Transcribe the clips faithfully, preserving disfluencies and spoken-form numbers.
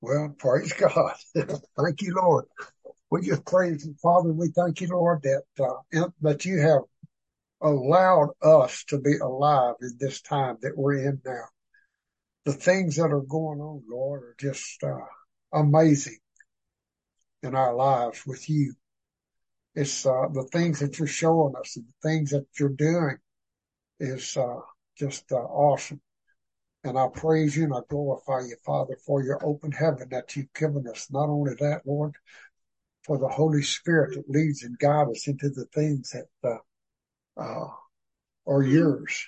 Well, praise God. Thank you, Lord. We just praise you, Father. We thank you, Lord, that uh, in- that you have allowed us to be alive in this time that we're in now. The things that are going on, Lord, are just uh, amazing in our lives with you. It's uh, the things that you're showing us and the things that you're doing is uh, just uh, awesome. And I praise you and I glorify you, Father, for your open heaven that you've given us. Not only that, Lord, for the Holy Spirit that leads and guides us into the things that uh, uh, are yours.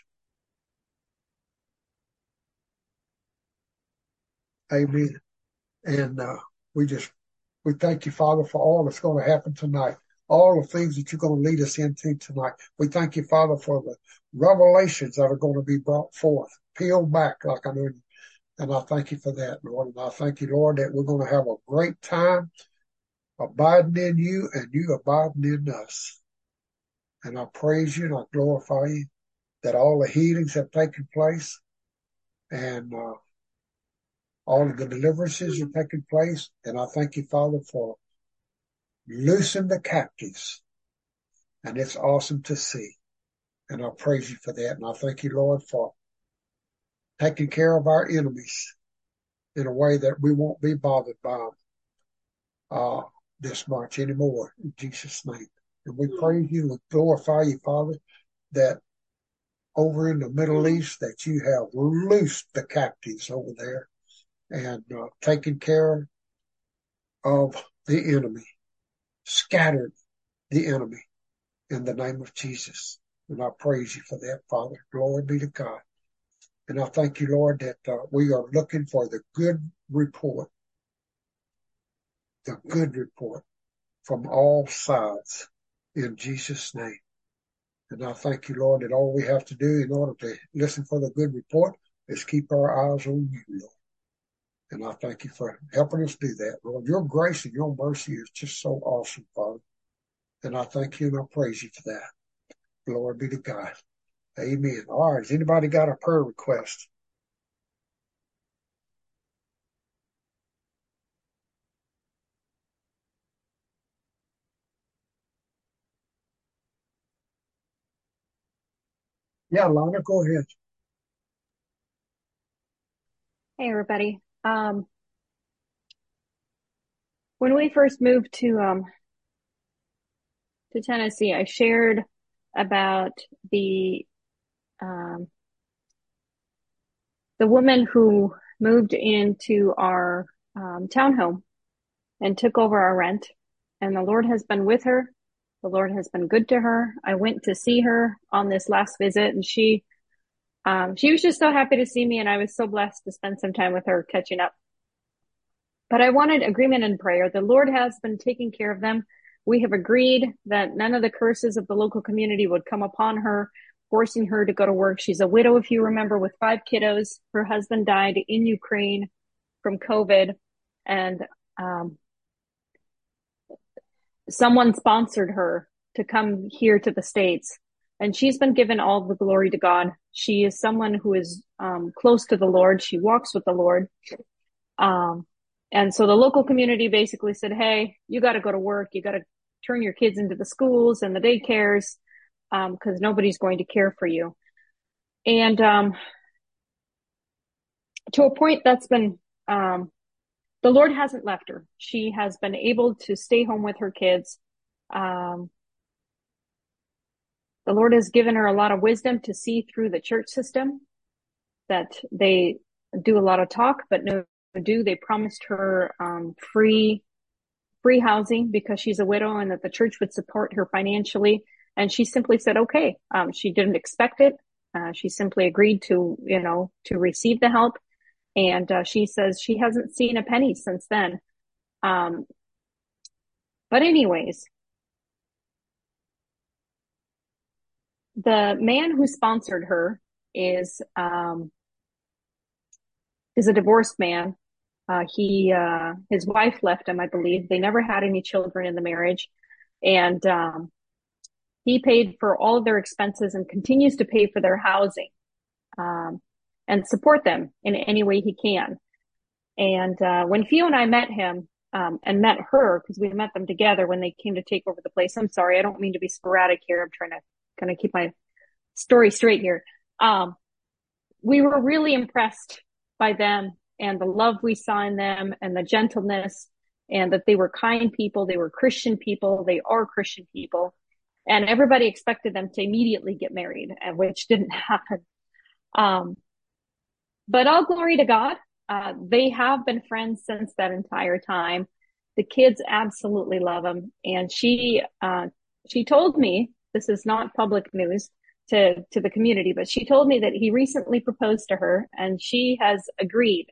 Amen. And uh, we just we thank you, Father, for all that's going to happen tonight, all the things that you're going to lead us into tonight. We thank you, Father, for the revelations that are going to be brought forth, peeled back, like I know. And I thank you for that, Lord. And I thank you, Lord, that we're going to have a great time abiding in you and you abiding in us. And I praise you and I glorify you that all the healings have taken place and uh, all of the deliverances are taking place. And I thank you, Father, for loosing the captives. And it's awesome to see. And I praise you for that. And I thank you, Lord, for taking care of our enemies in a way that we won't be bothered by them uh, this much anymore. In Jesus' name. And we praise you and we glorify you, Father, that over in the Middle East that you have loosed the captives over there and uh, taken care of the enemy, scattered the enemy in the name of Jesus. And I praise you for that, Father. Glory be to God. And I thank you, Lord, that uh, we are looking for the good report, the good report from all sides in Jesus' name. And I thank you, Lord, that all we have to do in order to listen for the good report is keep our eyes on you, Lord. And I thank you for helping us do that, Lord. Your grace and your mercy is just so awesome, Father. And I thank you and I praise you for that. Glory be to God. Amen. All right. Has anybody got a prayer request? Yeah, Lana, go ahead. Hey everybody. Um, when we first moved to um to Tennessee, I shared about the um the woman who moved into our um, townhome and took over our rent. And the Lord has been with her. The Lord has been good to her. I went to see her on this last visit, and she um she was just so happy to see me, and I was so blessed to spend some time with her catching up. But I wanted agreement and prayer. The Lord has been taking care of them. We have agreed that none of the curses of the local community would come upon her, forcing her to go to work. She's a widow, if you remember, with five kiddos. Her husband died in Ukraine from COVID, and um, someone sponsored her to come here to the States. And she's been given all the glory to God. She is someone who is um, close to the Lord. She walks with the Lord. Um, and so the local community basically said, hey, you got to go to work. You got to turn your kids into the schools and the daycares, um, cause nobody's going to care for you. And, um, to a point that's been, um, the Lord hasn't left her. She has been able to stay home with her kids. Um, the Lord has given her a lot of wisdom to see through the church system, that they do a lot of talk, but no do. They promised her, um, free free housing because she's a widow, and that the church would support her financially. And she simply said, okay. Um, she didn't expect it. Uh, she simply agreed to, you know, to receive the help. And uh, she says she hasn't seen a penny since then. Um, but anyways, the man who sponsored her is, um, is a divorced man. Uh, he, uh, his wife left him, I believe. They never had any children in the marriage. And, um, he paid for all of their expenses and continues to pay for their housing, um, and support them in any way he can. And uh, when Theo and I met him um, and met her, because we met them together when they came to take over the place. I'm sorry, I don't mean to be sporadic here. I'm trying to kind of keep my story straight here. Um, we were really impressed by them and the love we saw in them and the gentleness, and that they were kind people. They were Christian people. They are Christian people. And everybody expected them to immediately get married, which didn't happen. Um, but all glory to God. Uh, they have been friends since that entire time. The kids absolutely love him. And she, uh, she told me, this is not public news to, to the community, but she told me that he recently proposed to her and she has agreed.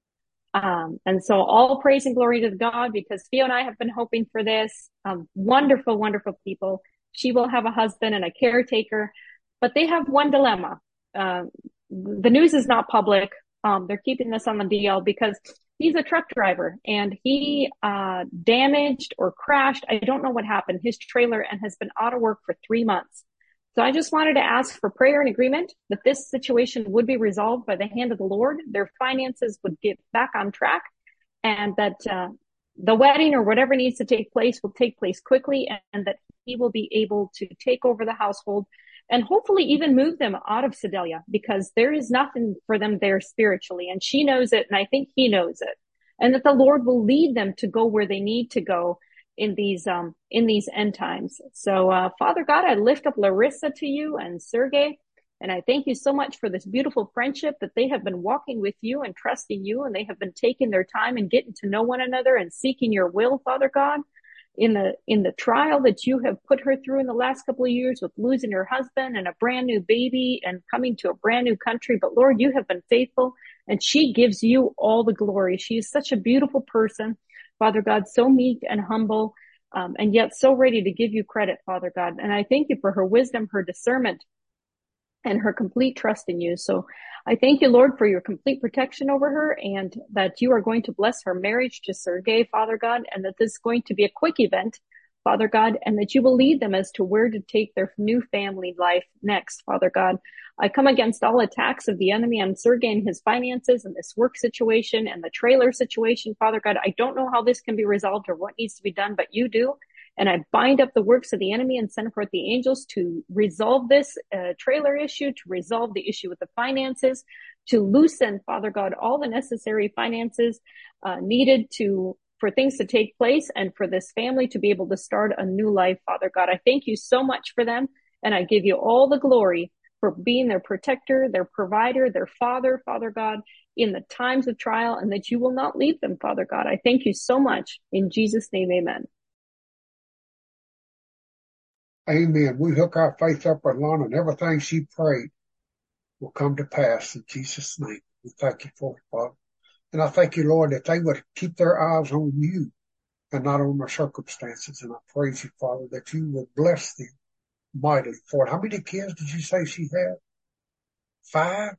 Um, and so all praise and glory to God, because Theo and I have been hoping for this. Um, wonderful, wonderful people. She will have a husband and a caretaker, but they have one dilemma. Uh, the news is not public. Um, they're keeping this on the D L because he's a truck driver and he uh, damaged or crashed. I don't know what happened. His trailer, and has been out of work for three months. So I just wanted to ask for prayer and agreement that this situation would be resolved by the hand of the Lord. Their finances would get back on track, and that uh, the wedding or whatever needs to take place will take place quickly, and, and that he will be able to take over the household and hopefully even move them out of Sedalia, because there is nothing for them there spiritually. And she knows it, and I think he knows it. And that the Lord will lead them to go where they need to go in these, um, in these end times. So, uh, Father God, I lift up Larissa to you and Sergey, and I thank you so much for this beautiful friendship that they have been walking with you and trusting you, and they have been taking their time and getting to know one another and seeking your will, Father God, in the, in the trial that you have put her through in the last couple of years with losing her husband and a brand new baby and coming to a brand new country. But Lord, you have been faithful, and she gives you all the glory. She is such a beautiful person, Father God, so meek and humble, um, and yet so ready to give you credit, Father God. And I thank you for her wisdom, her discernment, and her complete trust in you. So I thank you, Lord, for your complete protection over her, and that you are going to bless her marriage to Sergey, Father God, and that this is going to be a quick event, Father God, and that you will lead them as to where to take their new family life next, Father God. I come against all attacks of the enemy on Sergey and his finances and this work situation and the trailer situation, Father God. I don't know how this can be resolved or what needs to be done, but you do. And I bind up the works of the enemy and send forth the angels to resolve this uh, trailer issue, to resolve the issue with the finances, to loosen, Father God, all the necessary finances uh, needed to for things to take place and for this family to be able to start a new life, Father God. I thank you so much for them, and I give you all the glory for being their protector, their provider, their father, Father God, in the times of trial, and that you will not leave them, Father God. I thank you so much. In Jesus' name, amen. Amen. We hook our faith up with Lana, and everything she prayed will come to pass in Jesus' name. We thank you for it, Father. And I thank you, Lord, that they would keep their eyes on you and not on their circumstances. And I praise you, Father, that you would bless them mightily for it. How many kids did you say she had? Five?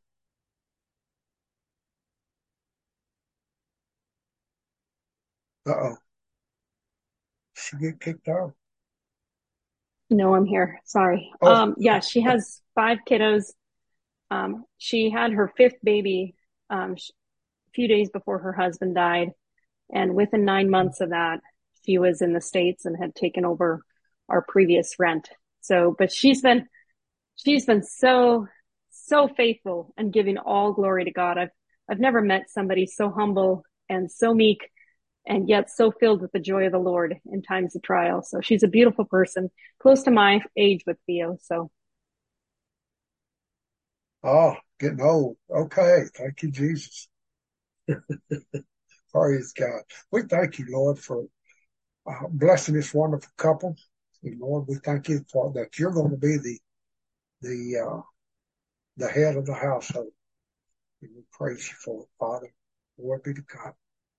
Uh-oh. She get kicked out? No, I'm here. Sorry. Oh. Um, yeah, she has five kiddos. Um, she had her fifth baby, um, a few days before her husband died. And within nine months of that, she was in the States and had taken over our previous rent. So, but she's been, she's been so, so faithful and giving all glory to God. I've, I've never met somebody so humble and so meek and yet so filled with the joy of the Lord in times of trial. So she's a beautiful person, close to my age with Theo. So. Oh, getting old. Okay. Thank you, Jesus. Praise God. We thank you, Lord, for uh, blessing this wonderful couple. And Lord, we thank you for that you're going to be the, the, uh, the head of the household. And we praise you for it, Father. Glory be to God.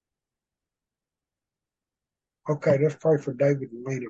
Okay, let's pray for David and Lena.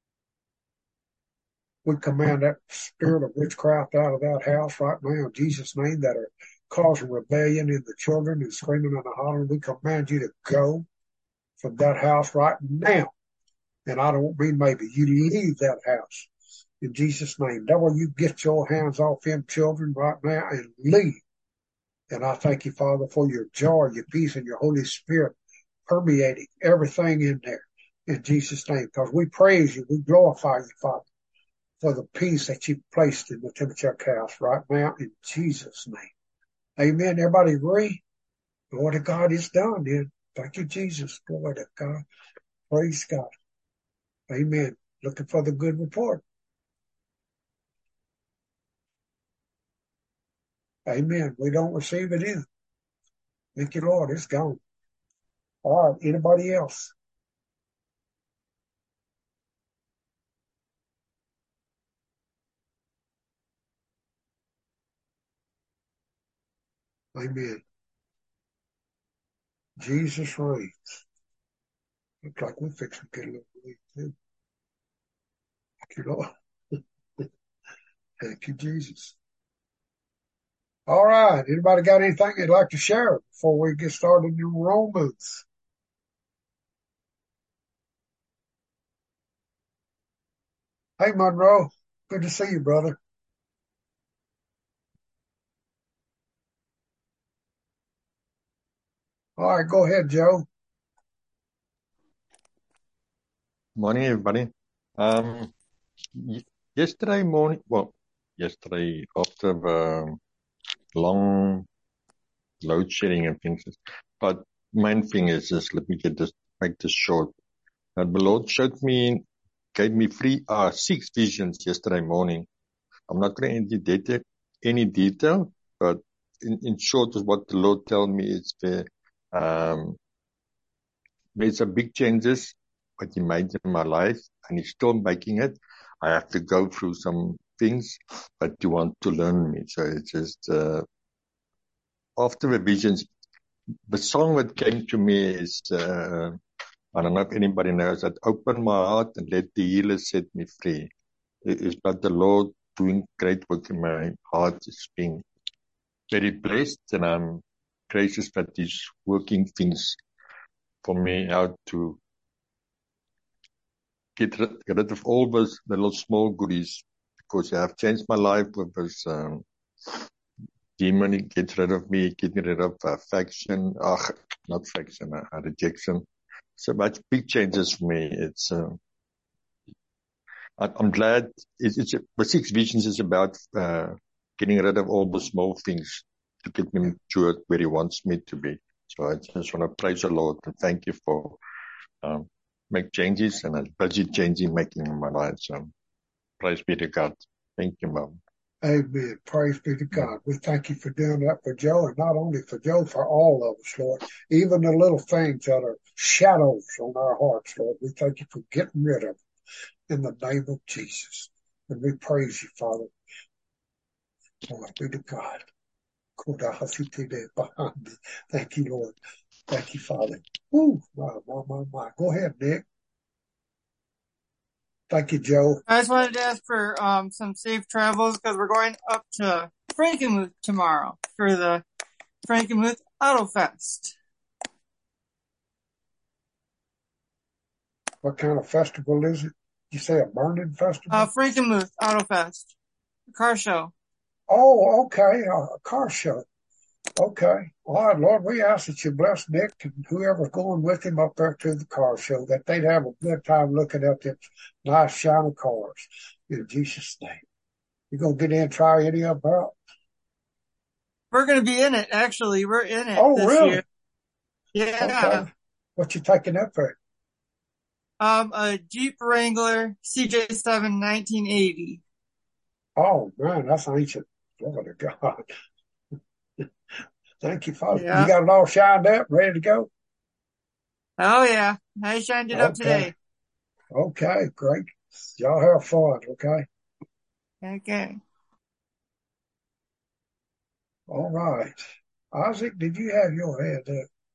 We command that spirit of witchcraft out of that house right now in Jesus' name that are causing rebellion in the children and screaming and hollering. We command you to go from that house right now. And I don't mean maybe. You leave that house in Jesus' name. Devil, you get your hands off them children right now and leave And I thank you, Father, for your joy, your peace, and your Holy Spirit permeating everything in there. In Jesus' name, because we praise you, we glorify you, Father, for the peace that you placed in the Timothy house right now, in Jesus' name. Amen. Everybody agree? Glory to God, it's done then. Thank you, Jesus. Glory to God. Praise God. Amen. Looking for the good report. Amen. We don't receive it either. Thank you, Lord. It's gone. All right. Anybody else? Amen. Jesus reigns. Looks like we're fixing to get a little relief too. Thank you, Lord. Thank you, Jesus. All right. Anybody got anything they'd like to share before we get started in Romans? Hey, Monroe. Good to see you, brother. All right. Go ahead, Joe. Morning, everybody. Um, yesterday morning, well, yesterday after the long load shedding and things, but main thing is just let me get this, make this short. Uh, the Lord showed me, gave me three, uh, six visions yesterday morning. I'm not going into detail, any detail, but in, in short, is what the Lord told me is the, um, there's a big changes what He made in my life, and He's still making it. I have to go through some things, but you want to learn me. So it's just, uh, after the visions, the song that came to me is, uh, I don't know if anybody knows that, open my heart and let the healer set me free. It is about the Lord doing great work in my heart. It's being very blessed, and I'm gracious that He's working things for me out to get rid, get rid of all those little small goodies, because I have changed my life with this um, demon. Get rid of me, get rid of uh, faction, uh, not faction, uh, rejection. So much big changes for me. It's uh, I, I'm glad. It's, it's the six visions is about uh, getting rid of all the small things to get me to where He wants me to be. So I just want to praise the Lord and thank you for um, make changes, and I'm busy changing, making in my life. So praise be to God. Thank you, Mom. Amen. Praise be to God. We thank you for doing that for Joe, and not only for Joe, for all of us, Lord. Even the little things that are shadows on our hearts, Lord. We thank you for getting rid of them in the name of Jesus. And we praise you, Father. Glory be to God. Thank you, Lord. Thank you, Father. Woo, my, my, my, my. Go ahead, Nick. Thank you, Joe. I just wanted to ask for um, some safe travels because we're going up to Frankenmuth tomorrow for the Frankenmuth Auto Fest. What kind of festival is it? You say a burning festival? Uh, Frankenmuth Auto Fest, car show. Oh, okay, a car show. Okay. All right, Lord, we ask that you bless Nick and whoever's going with him up there to the car show, that they'd have a good time looking at them nice, shiny cars. In Jesus' name. You going to get in and try any of them out? We're going to be in it, actually. We're in it Oh, this really? year. Yeah. Okay. What you taking up for? Um, a Jeep Wrangler C J seven nineteen eighty. Oh, man, that's ancient. Glory to God. Thank you, Father. Yeah. You got it all shined up, ready to go? Oh, yeah. I shined it okay. up today. Okay, great. Y'all have fun, okay? Okay. All right. Isaac, did you have your hand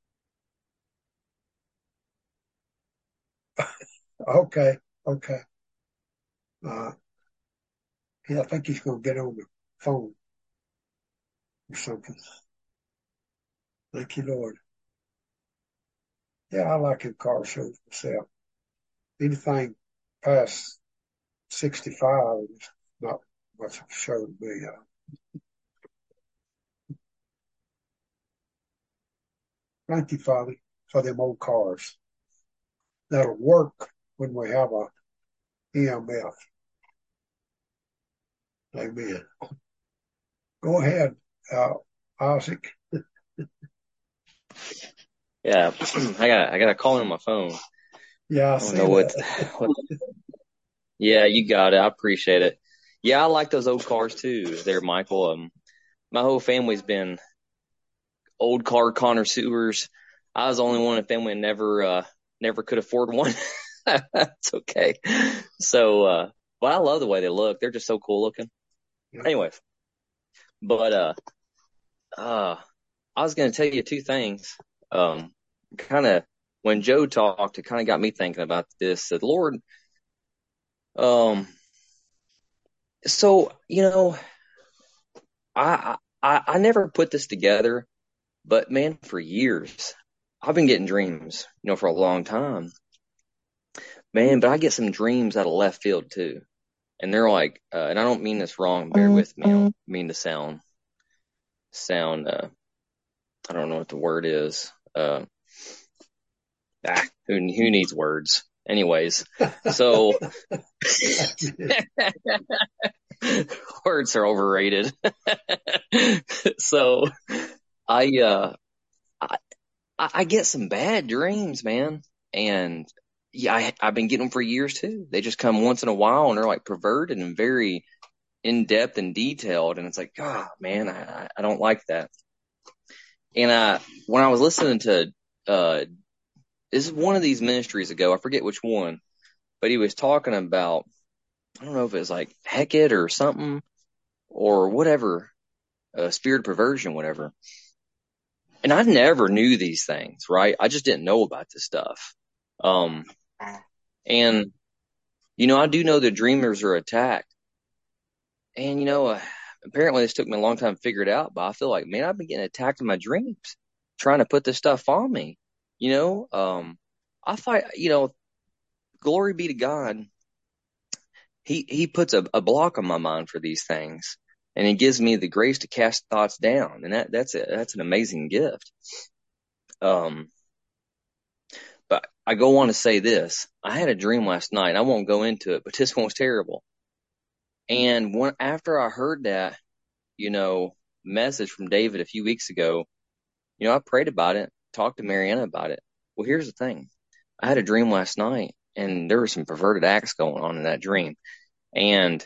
up? Okay, okay. Uh, yeah, I think he's going to get on the phone or something. Thank you, Lord. Yeah, I like him car shows myself. Anything past sixty-five is not much of a show to me. Uh, Thank you, Father, for them old cars that'll work when we have a E M F. Amen. Go ahead, uh, Isaac. Yeah, I got I got a call on my phone. Yeah, I, I don't see know what, that. what. Yeah, you got it. I appreciate it. Yeah, I like those old cars too. There, Michael. Um, my whole family's been old car connoisseurs. I was the only one in the family that never uh never could afford one. That's okay. So, uh, but I love the way they look. They're just so cool looking. Yeah. Anyway, but uh, uh, I was gonna tell you two things. Um, kind of when Joe talked, it kind of got me thinking about this. That Lord, um, so you know, I I I never put this together, but man, for years I've been getting dreams, you know, for a long time, man. But I get some dreams out of left field too, and they're like, uh, and I don't mean this wrong. Bear with me. I don't mean to sound sound. Uh, I don't know what the word is. Uh, ah, who who needs words? Anyways, so words are overrated. So I uh I I get some bad dreams, man, and yeah, I I've been getting them for years too. They just come once in a while, and they're like perverted and very in depth and detailed, and it's like, God, man, I I don't like that. And I when I was listening to uh this is one of these ministries ago, I forget which one, but he was talking about, I don't know if it was like Hecate or something or whatever, uh, spirit perversion, whatever. And I never knew these things, right? I just didn't know about this stuff. Um, and, you know, I do know that dreamers are attacked. And, you know, uh, apparently this took me a long time to figure it out, but I feel like, man, I've been getting attacked in my dreams, trying to put this stuff on me. You know, um, I fight, you know, glory be to God. He, he puts a, a block on my mind for these things, and he gives me the grace to cast thoughts down. And that, that's a, that's an amazing gift. Um, but I go on to say this. I had a dream last night. I won't go into it, but this one was terrible. And when, after I heard that, you know, message from David a few weeks ago, you know, I prayed about it, talked to Mariana about it. Well, here's the thing. I had a dream last night, and there were some perverted acts going on in that dream. And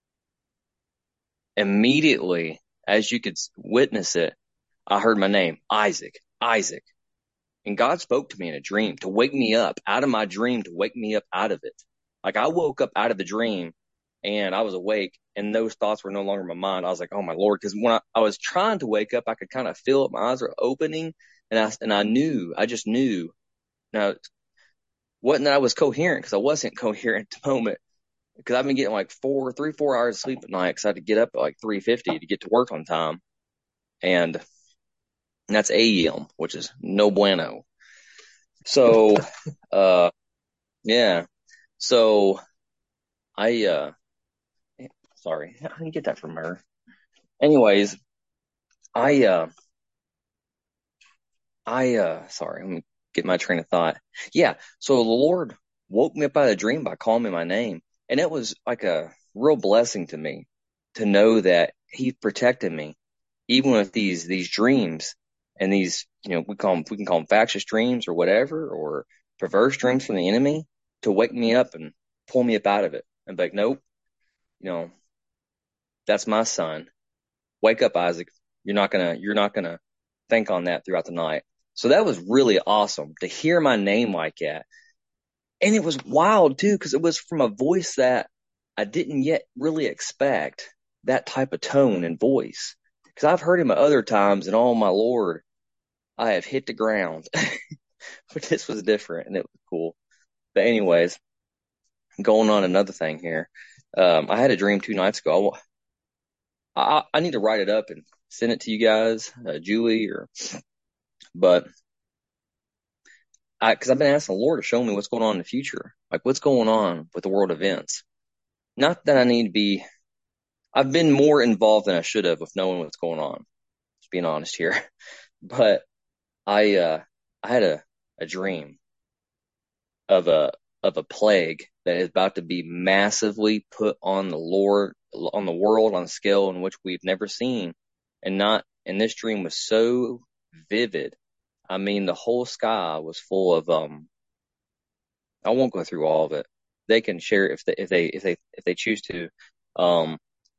immediately, as you could witness it, I heard my name, Isaac, Isaac. And God spoke to me in a dream to wake me up out of my dream, to wake me up out of it. Like I woke up out of the dream and I was awake, and those thoughts were no longer in my mind. I was like, oh my Lord. Cause when I, I was trying to wake up, I could kind of feel it. My eyes were opening, and I, and I knew, I just knew. Now, it wasn't that I was coherent, cause I wasn't coherent at the moment, cause I've been getting like four, three, four hours of sleep at night. Cause I had to get up at like three fifty to get to work on time. And that's A M, which is no bueno. So, uh, yeah. So I, uh, sorry, I didn't get that from her. Anyways, I, uh, I, uh, sorry, let me get my train of thought. Yeah. So the Lord woke me up out of the dream by calling me my name. And it was like a real blessing to me to know that he protected me, even with these, these dreams and these, you know, we call them, we can call them factious dreams or whatever, or perverse dreams from the enemy, to wake me up and pull me up out of it and be like, nope, you know, that's my son. Wake up, Isaac. You're not gonna, you're not gonna think on that throughout the night. So that was really awesome to hear my name like that. And it was wild too, because it was from a voice that I didn't yet really expect, that type of tone and voice. Because I've heard him at other times, and oh my Lord, I have hit the ground. But this was different, and it was cool. But anyways, going on another thing here. Um, I had a dream two nights ago. I, I need to write it up and send it to you guys, uh, Julie, or, but I, cause I've been asking the Lord to show me what's going on in the future. Like what's going on with the world events. Not that I need to be, I've been more involved than I should have with knowing what's going on. Just being honest here. But I, uh, I had a, a dream of a of a plague that is about to be massively put on the Lord on the world on a scale in which we've never seen. And not and this dream was so vivid. I mean, the whole sky was full of um I won't go through all of it. They can share it if they if they if they if they choose to. Um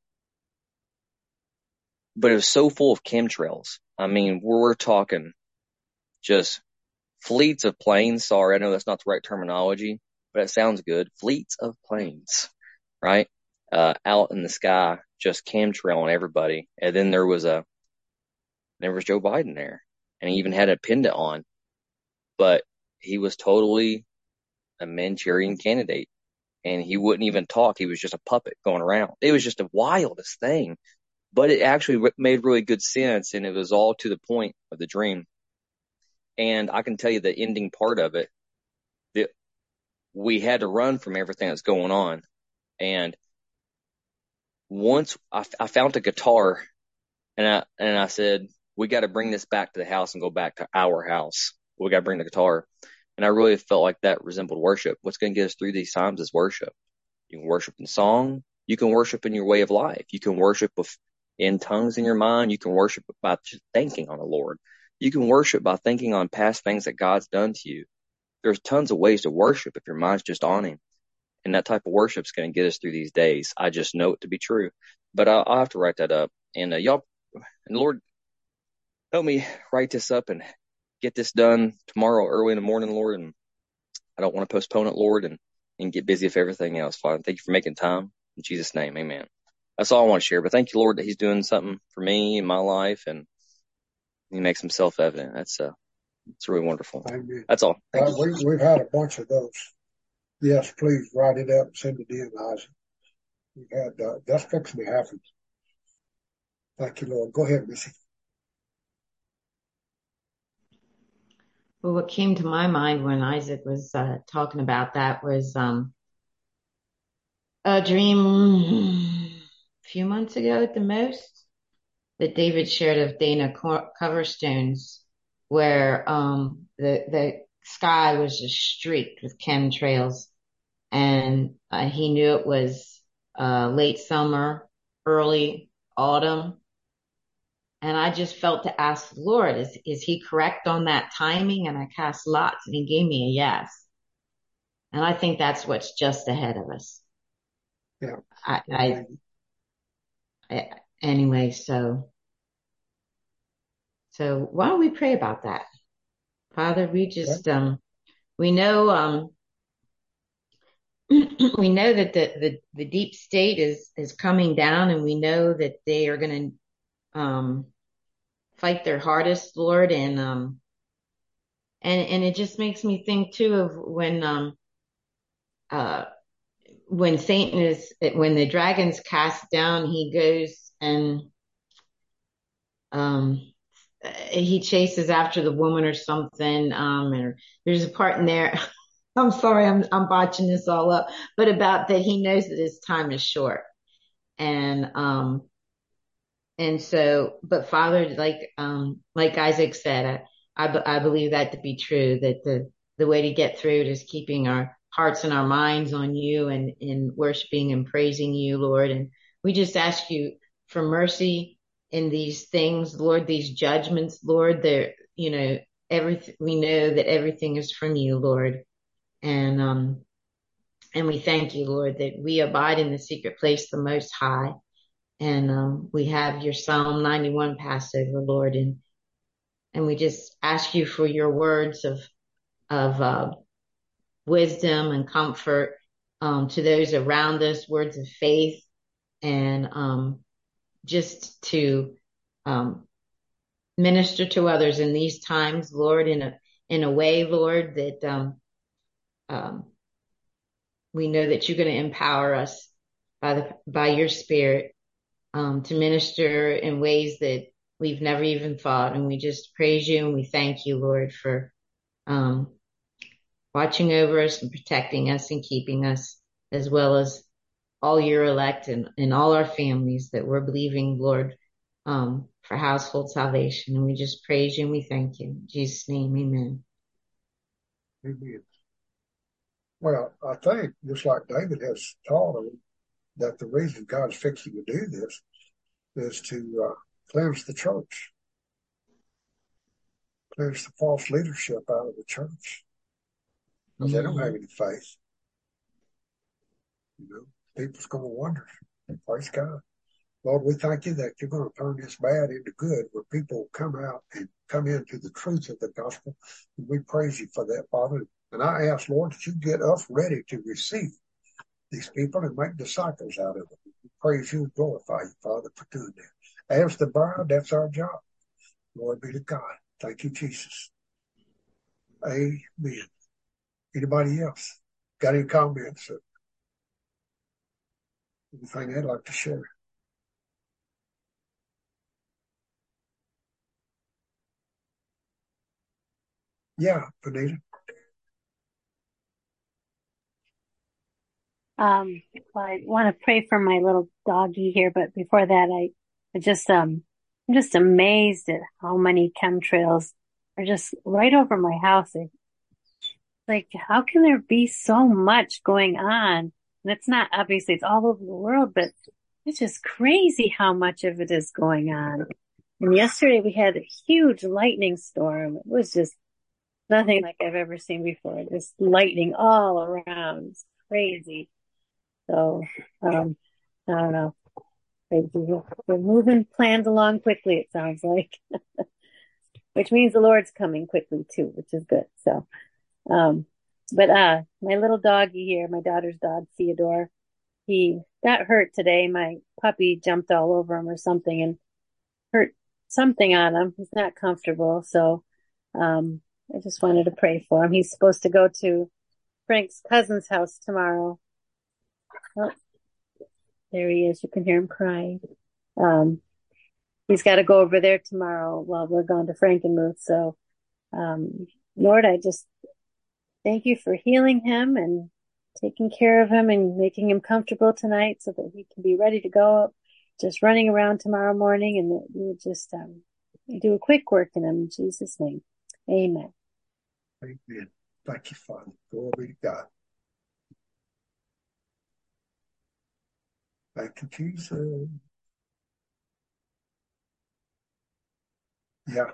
but it was so full of chemtrails. I mean, we're, we're talking just fleets of planes. Sorry, I know that's not the right terminology, but it sounds good. Fleets of planes, right? Uh, out in the sky, just chemtrailing everybody. And then there was a, there was Joe Biden there, and he even had a pendant on, but he was totally a Manchurian candidate, and he wouldn't even talk. He was just a puppet going around. It was just the wildest thing, but it actually made really good sense, and it was all to the point of the dream. And I can tell you the ending part of it, that we had to run from everything that's going on. And once I, I found a guitar, and I, and I said, we got to bring this back to the house and go back to our house. We got to bring the guitar. And I really felt like that resembled worship. What's going to get us through these times is worship. You can worship in song. You can worship in your way of life. You can worship with, in tongues in your mind. You can worship by just thinking on the Lord. You can worship by thinking on past things that God's done to you. There's tons of ways to worship if your mind's just on Him. And that type of worship is going to get us through these days. I just know it to be true. But I'll, I'll have to write that up. And uh, y'all, and Lord, help me write this up and get this done tomorrow early in the morning, Lord. And I don't want to postpone it, Lord, and, and get busy with everything else, Father. Thank you for making time. In Jesus' name, amen. That's all I want to share. But thank you, Lord, that He's doing something for me in my life, and He makes Himself evident. That's uh, it's really wonderful. Amen. That's all. Thank Uh, you. we, we've had a bunch of those. Yes, please write it up and send it in, Isaac. We've had, uh, that's fixing to happen. Thank you, Lord. Go ahead, Missy. Well, what came to my mind when Isaac was uh, talking about that was um, a dream a few months ago at the most that David shared of Dana Coverstones, where um, the the sky was just streaked with chemtrails, and uh, he knew it was uh, late summer, early autumn. And I just felt to ask the Lord, is, is He correct on that timing? And I cast lots, and He gave me a yes. And I think that's what's just ahead of us. Yeah. I, I, I anyway, so, so why don't we pray about that? Father, we just, yeah. um, we know, um, we know that the, the, the deep state is, is coming down, and we know that they are going to, um, fight their hardest, Lord. And, um, and, and it just makes me think too of when, um, uh, when Satan is, when the dragon's cast down, he goes and, um, he chases after the woman or something. Um, and there's a part in there. I'm sorry, I'm, I'm botching this all up, but about that he knows that his time is short. And, um, and so, but Father, like, um, like Isaac said, I, I, I believe that to be true, that the, the way to get through it is keeping our hearts and our minds on you, and in worshiping and praising you, Lord. And we just ask you for mercy in these things, Lord, these judgments, Lord. They're, you know, everything, we know that everything is from you, Lord. And, um, and we thank you, Lord, that we abide in the secret place, the Most High. And, um, we have your Psalm ninety-one Passover, Lord. And, and we just ask you for your words of, of, uh, wisdom and comfort, um, to those around us, words of faith, and, um, just to, um, minister to others in these times, Lord, in a, in a way, Lord, that, um, um, we know that you're going to empower us by the, by your Spirit, um, to minister in ways that we've never even thought. And we just praise you, and we thank you, Lord, for, um, watching over us and protecting us and keeping us, as well as all your elect and, and all our families that we're believing, Lord, um, for household salvation. And we just praise you and we thank you. In Jesus' name, amen. Amen. Well, I think, just like David has taught us, that the reason God's fixing to do this is to uh, cleanse the church, cleanse the false leadership out of the church, because they don't have any faith. You know, people's going to wonder. Praise God. Lord, we thank you that you're going to turn this bad into good, where people come out and come into the truth of the gospel. And we praise you for that, Father. And I ask, Lord, that you get us ready to receive these people and make disciples out of them. We praise you and glorify you, Father, for doing that. As the bride, that's our job. Glory be to God. Thank you, Jesus. Amen. Anybody else got any comments or anything they'd like to share? Yeah, Benita. Um, well, I want to pray for my little doggy here, but before that, I, I just, um, I'm just amazed at how many chemtrails are just right over my house. It, like, how can there be so much going on? And it's not, obviously, it's all over the world, but it's just crazy how much of it is going on. And yesterday we had a huge lightning storm. It was just nothing like I've ever seen before. Just lightning all around. It's crazy. So, um, I don't know. We're moving plans along quickly, it sounds like, which means the Lord's coming quickly too, which is good. So, um, but, uh, my little doggy here, my daughter's dog, Theodore, he got hurt today. My puppy jumped all over him or something and hurt something on him. He's not comfortable. So, um, I just wanted to pray for him. He's supposed to go to Frank's cousin's house tomorrow. Oh, there he is. You can hear him crying. Um, he's got to go over there tomorrow while we're going to Frankenmuth. So, um, Lord, I just thank you for healing him and taking care of him and making him comfortable tonight so that he can be ready to go just running around tomorrow morning, and that you would just um, do a quick work in him in Jesus' name. Amen. Amen. Thank you, Father. Glory be to God. Thank you, Jesus. Yeah.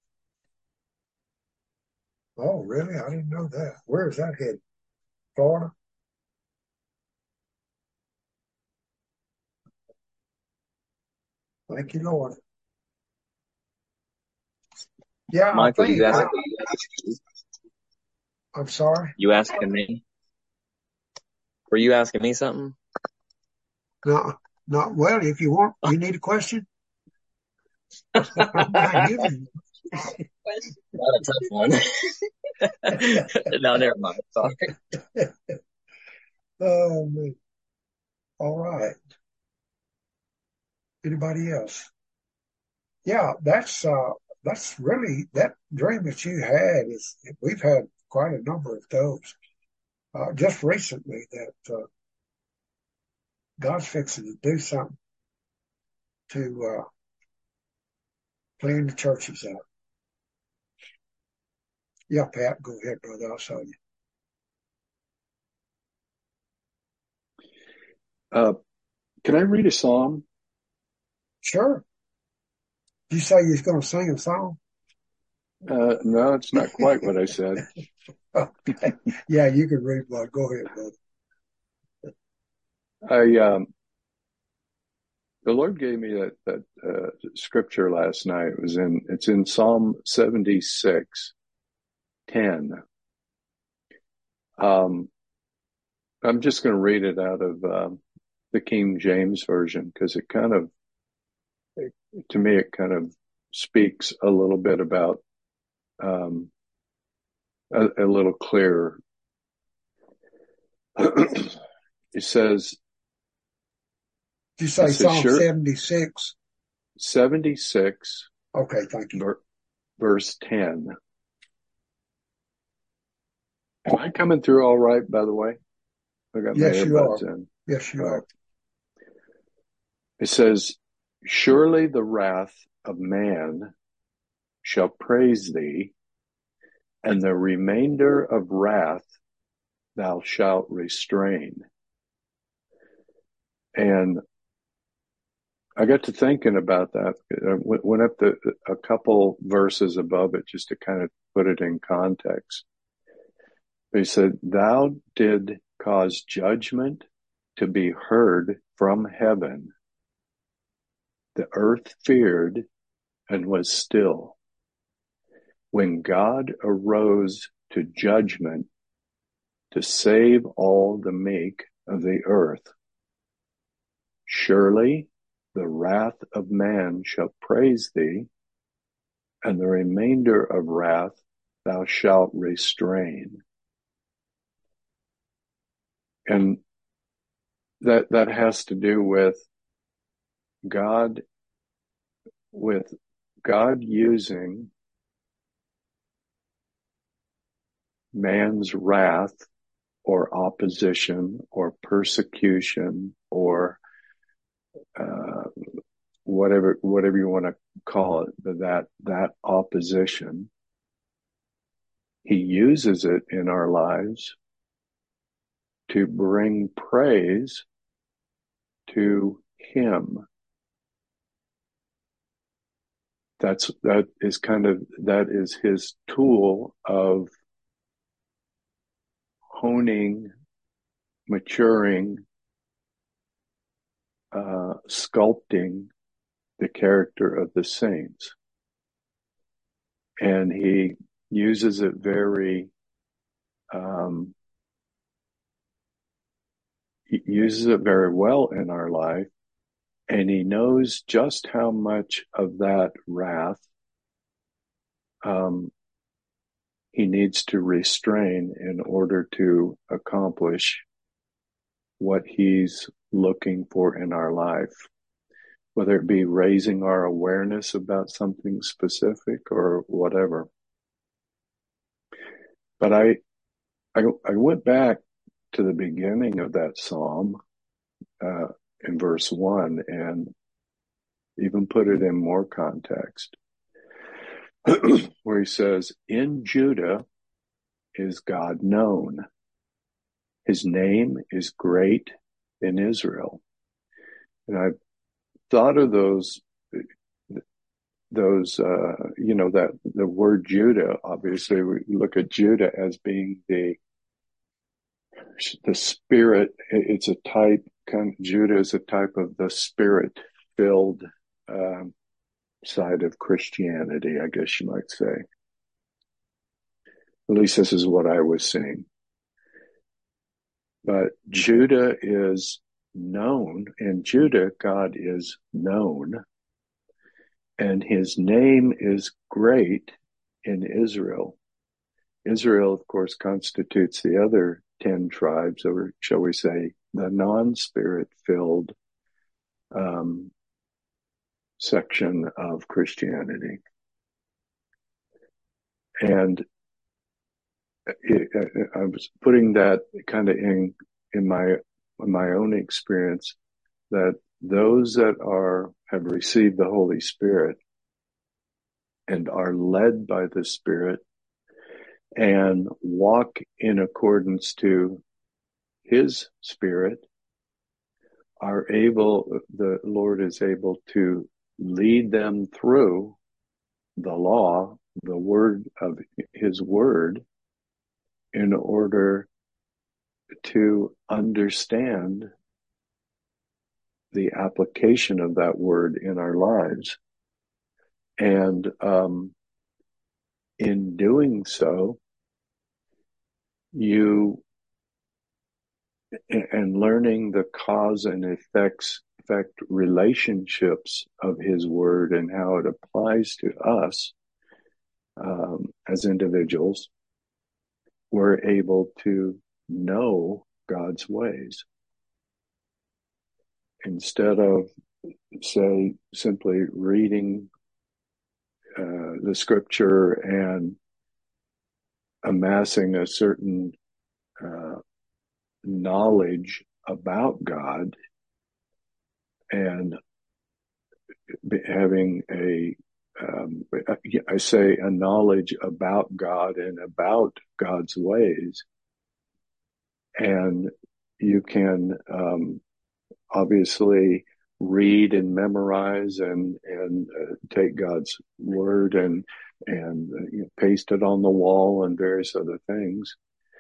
Oh, really? I didn't know that. Where is that headed? Florida? Thank you, Lord. Yeah, Michael, I think. you I, asking? I'm sorry? You asking me? Were you asking me something? No, not well. If you want, you need a question. I'm not giving you. Not a tough one. No, never mind. Sorry. Oh, man. All right. Anybody else? Yeah, that's uh, that's really that dream that you had is. We've had quite a number of those. Uh, just recently, that uh, God's fixing to do something to uh, clean the churches out. Yeah, Pat, go ahead, brother. I'll show you. Uh, can I read a psalm? Sure. Did you say you're going to sing a song? Uh, no, it's not quite what I said. Okay. Yeah, you can read one. Go ahead, brother. I, um, the Lord gave me that, that, uh, scripture last night. It was in, it's in Psalm seventy-six, ten. Um, I'm just going to read it out of, um, the King James Version, because it kind of, it, to me, it kind of speaks a little bit about, um, a, a little clearer. It says, Did you say says, Psalm sure, seventy-six? seventy-six, Okay, thank you. ver, verse ten. Am I coming through all right, by the way? I got my Yes, you earbuds are. in. Yes, you All are. right. It says, surely the wrath of man shall praise thee, and the remainder of wrath thou shalt restrain. And I got to thinking about that. I went up the, a couple verses above it just to kind of put it in context. He said, thou did cause judgment to be heard from heaven. The earth feared and was still. When God arose to judgment to save all the meek of the earth, surely the wrath of man shall praise thee, and the remainder of wrath thou shalt restrain. And that that has to do with God, with God using man's wrath or opposition or persecution or uh, whatever whatever you want to call it, but that that opposition, he uses it in our lives to bring praise to him. That's that is kind of that is his tool of honing, maturing, uh, sculpting the character of the saints. And he uses it very, um, he uses it very well in our life. And he knows just how much of that wrath um, he needs to restrain in order to accomplish what he's looking for in our life, whether it be raising our awareness about something specific or whatever. But I, I, I went back to the beginning of that psalm uh, in verse one and even put it in more context, where he says, in Judah is God known. His name is great in Israel. And I thought of those, those, uh, you know, that the word Judah, obviously we look at Judah as being the, the spirit. It's a type, kind of, Judah is a type of the spirit filled, um, side of Christianity, I guess you might say. At least this is what I was seeing. But Judah is known, and Judah, God is known, and his name is great in Israel. Israel, of course, constitutes the other ten tribes, or shall we say, the non-spirit filled um, section of Christianity. And it, I was putting that kind of in in my in my own experience, that those that are have received the Holy Spirit and are led by the Spirit and walk in accordance to His Spirit are able, the Lord is able to lead them through the law, the word of His word, in order to understand the application of that word in our lives. And um, in doing so, you, and learning the cause and effects, effect relationships of His word and how it applies to us um, as individuals, we're able to know God's ways. Instead of, say, simply reading uh, the scripture and amassing a certain uh, knowledge about God and having a um, I say a knowledge about God and about God's ways. And you can um, obviously read and memorize and and uh, take God's word and and uh, you know, paste it on the wall and various other things.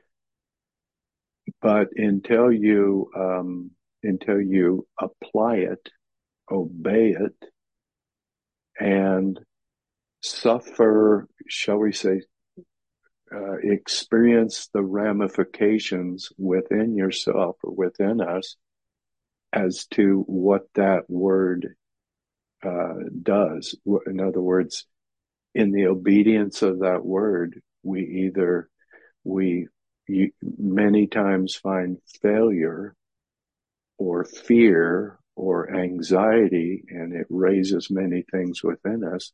But until you um, until you apply it, obey it, and suffer, shall we say, uh, experience the ramifications within yourself or within us as to what that word uh, does. In other words, in the obedience of that word, we either, we you, many times find failure or fear or anxiety, and it raises many things within us.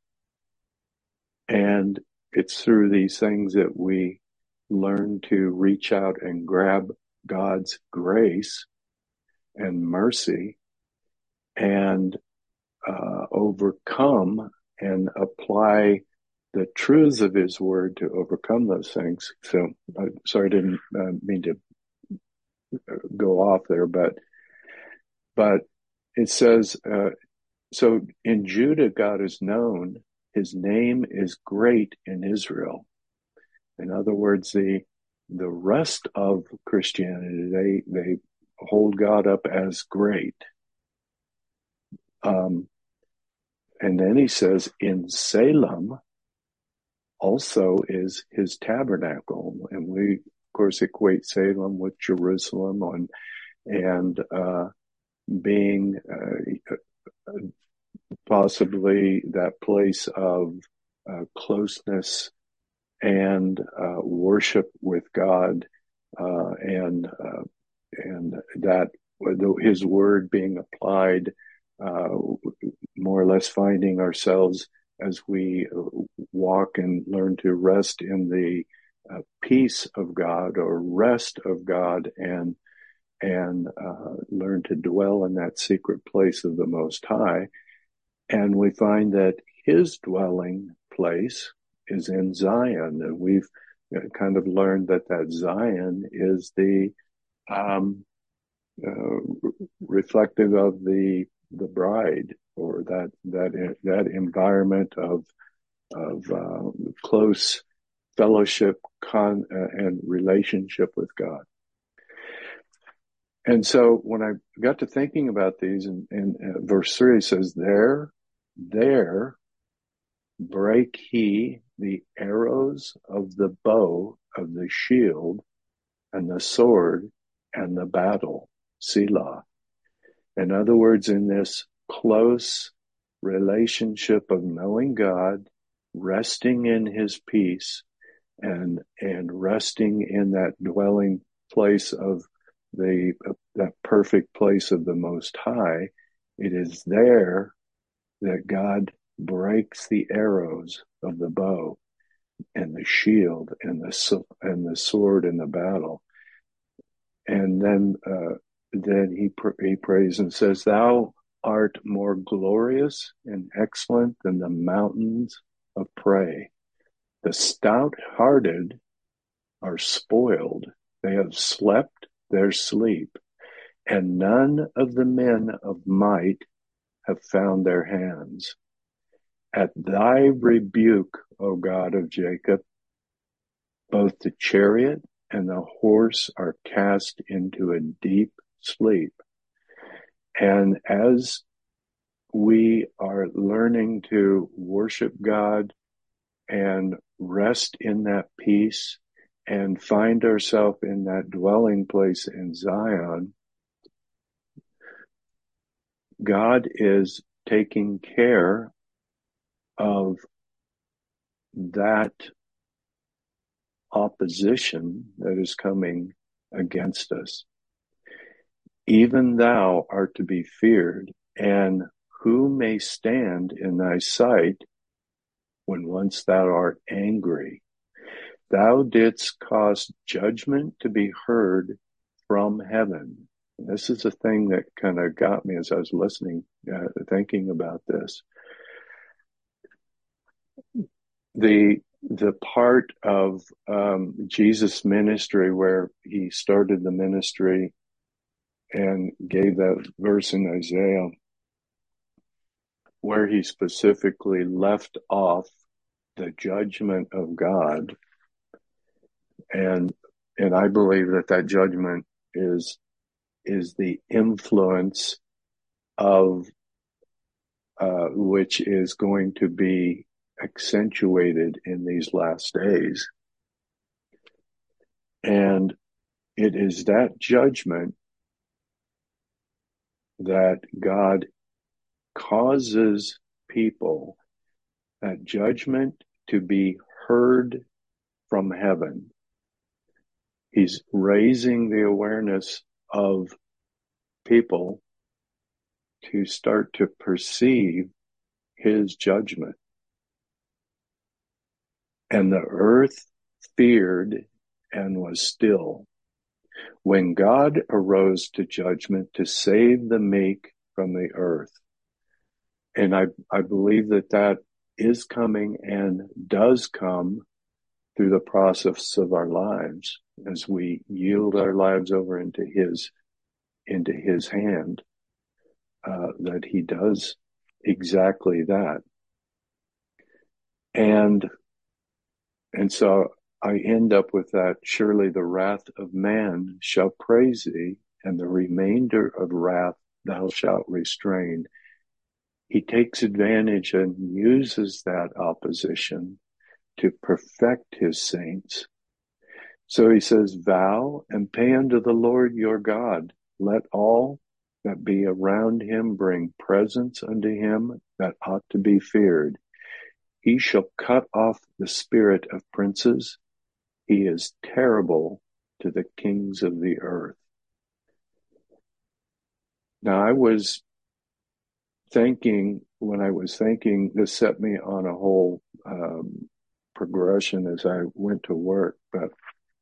And it's through these things that we learn to reach out and grab God's grace and mercy and uh, overcome and apply the truths of his word to overcome those things. So, uh, sorry, I didn't uh, mean to go off there, but, but it says, uh, so in Judah, God is known. His name is great in Israel. In other words, the, the rest of Christianity, they, they hold God up as great. Um, and then he says in Salem also is his tabernacle. And we, of course, equate Salem with Jerusalem and, and, uh, being, uh, possibly that place of, uh, closeness and, uh, worship with God, uh, and, uh, and that his word being applied, uh, more or less finding ourselves as we walk and learn to rest in the uh, peace of God or rest of God and, and, uh, learn to dwell in that secret place of the Most High. And we find that his dwelling place is in Zion. And we've kind of learned that that Zion is the, um, uh, reflective of the, the bride, or that, that, that environment of, of, uh, close fellowship, con, uh, and relationship with God. And so when I got to thinking about these, and, and uh, verse three says, there, there break he the arrows of the bow of the shield and the sword and the battle, Selah. In other words, in this close relationship of knowing God, resting in his peace, and, and resting in that dwelling place of the, uh, that perfect place of the Most High, it is there that God breaks the arrows of the bow and the shield and the, and the sword in the battle. And then, uh, then he, pr- he prays and says, thou art more glorious and excellent than the mountains of prey. The stout-hearted are spoiled. They have slept their sleep, and none of the men of might have found their hands. At thy rebuke, O God of Jacob, both the chariot and the horse are cast into a deep sleep. And as we are learning to worship God and rest in that peace and find ourselves in that dwelling place in Zion, God is taking care of that opposition that is coming against us. Even thou art to be feared, and who may stand in thy sight when once thou art angry? Thou didst cause judgment to be heard from heaven. And this is a thing that kind of got me as I was listening, uh, thinking about this. the the part of um, Jesus' ministry where he started the ministry and gave that verse in Isaiah where he specifically left off the judgment of God, and and I believe that that judgment is is the influence of uh, which is going to be accentuated in these last days. And it is that judgment that God causes people, that judgment to be heard from heaven. He's raising the awareness of people to start to perceive his judgment. And the earth feared and was still when God arose to judgment to save the meek from the earth. And I, I believe that that is coming and does come through the process of our lives as we yield our lives over into his, into his hand, uh, that he does exactly that. And, and so I end up with that, surely the wrath of man shall praise thee, and the remainder of wrath thou shalt restrain. He takes advantage and uses that opposition to perfect his saints. So he says, vow and pay unto the Lord your God. Let all that be around him bring presents unto him that ought to be feared. He shall cut off the spirit of princes. He is terrible to the kings of the earth. Now I was thinking, when I was thinking, this set me on a whole um, progression as I went to work, but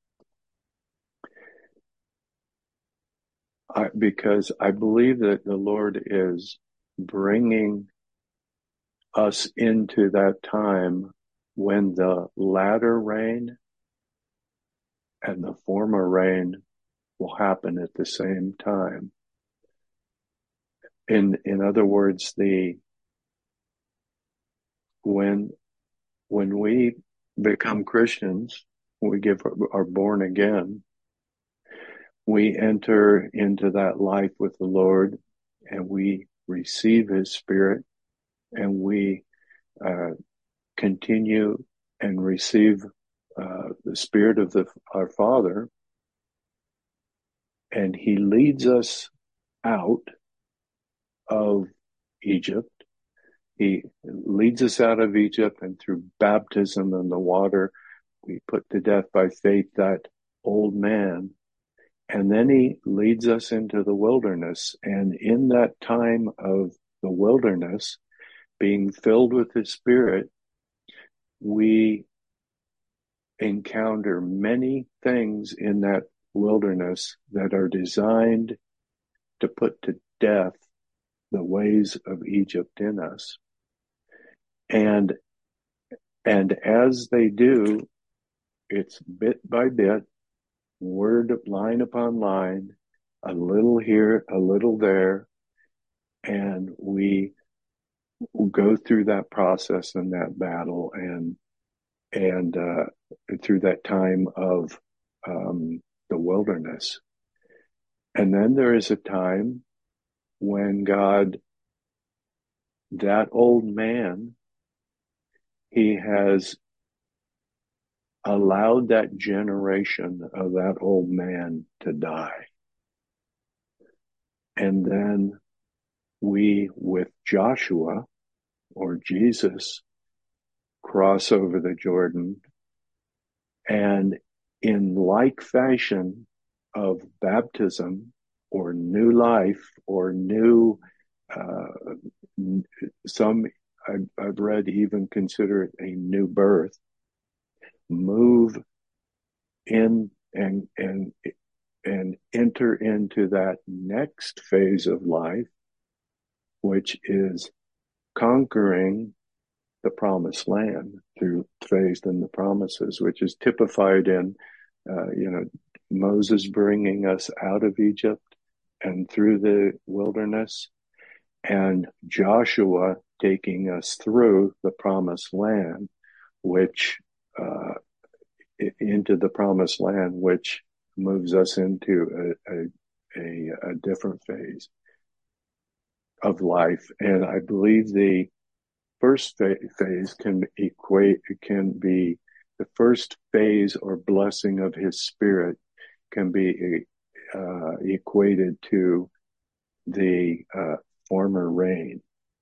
I, because I believe that the Lord is bringing us into that time when the latter rain and the former rain will happen at the same time. In in other words, the when when we become Christians, we give are born again, we enter into that life with the Lord, and we receive his Spirit, and we uh, continue and receive uh, the Spirit of the, our Father, and he leads us out of Egypt. He leads us out of Egypt, and through baptism in the water, we put to death by faith that old man. And then he leads us into the wilderness. And in that time of the wilderness, being filled with his Spirit, we encounter many things in that wilderness that are designed to put to death the ways of Egypt in us. And, and as they do, it's bit by bit, word line upon line, a little here, a little there, and we go through that process and that battle and and uh, through that time of um, the wilderness. And then there is a time when God, that old man, he has allowed that generation of that old man to die. And then we, with Joshua or Jesus, cross over the Jordan, and in like fashion of baptism or new life or new, uh, some I've, I've read even consider it a new birth, move in and and and enter into that next phase of life, which is conquering the promised land through faith in the promises, which is typified in, uh, you know, Moses bringing us out of Egypt and through the wilderness, and Joshua taking us through the promised land, which, uh, into the promised land, which moves us into a, a, a, a different phase of life. And I believe the first phase can equate, can be the first phase or blessing of his spirit can be uh, equated to the uh, former rain.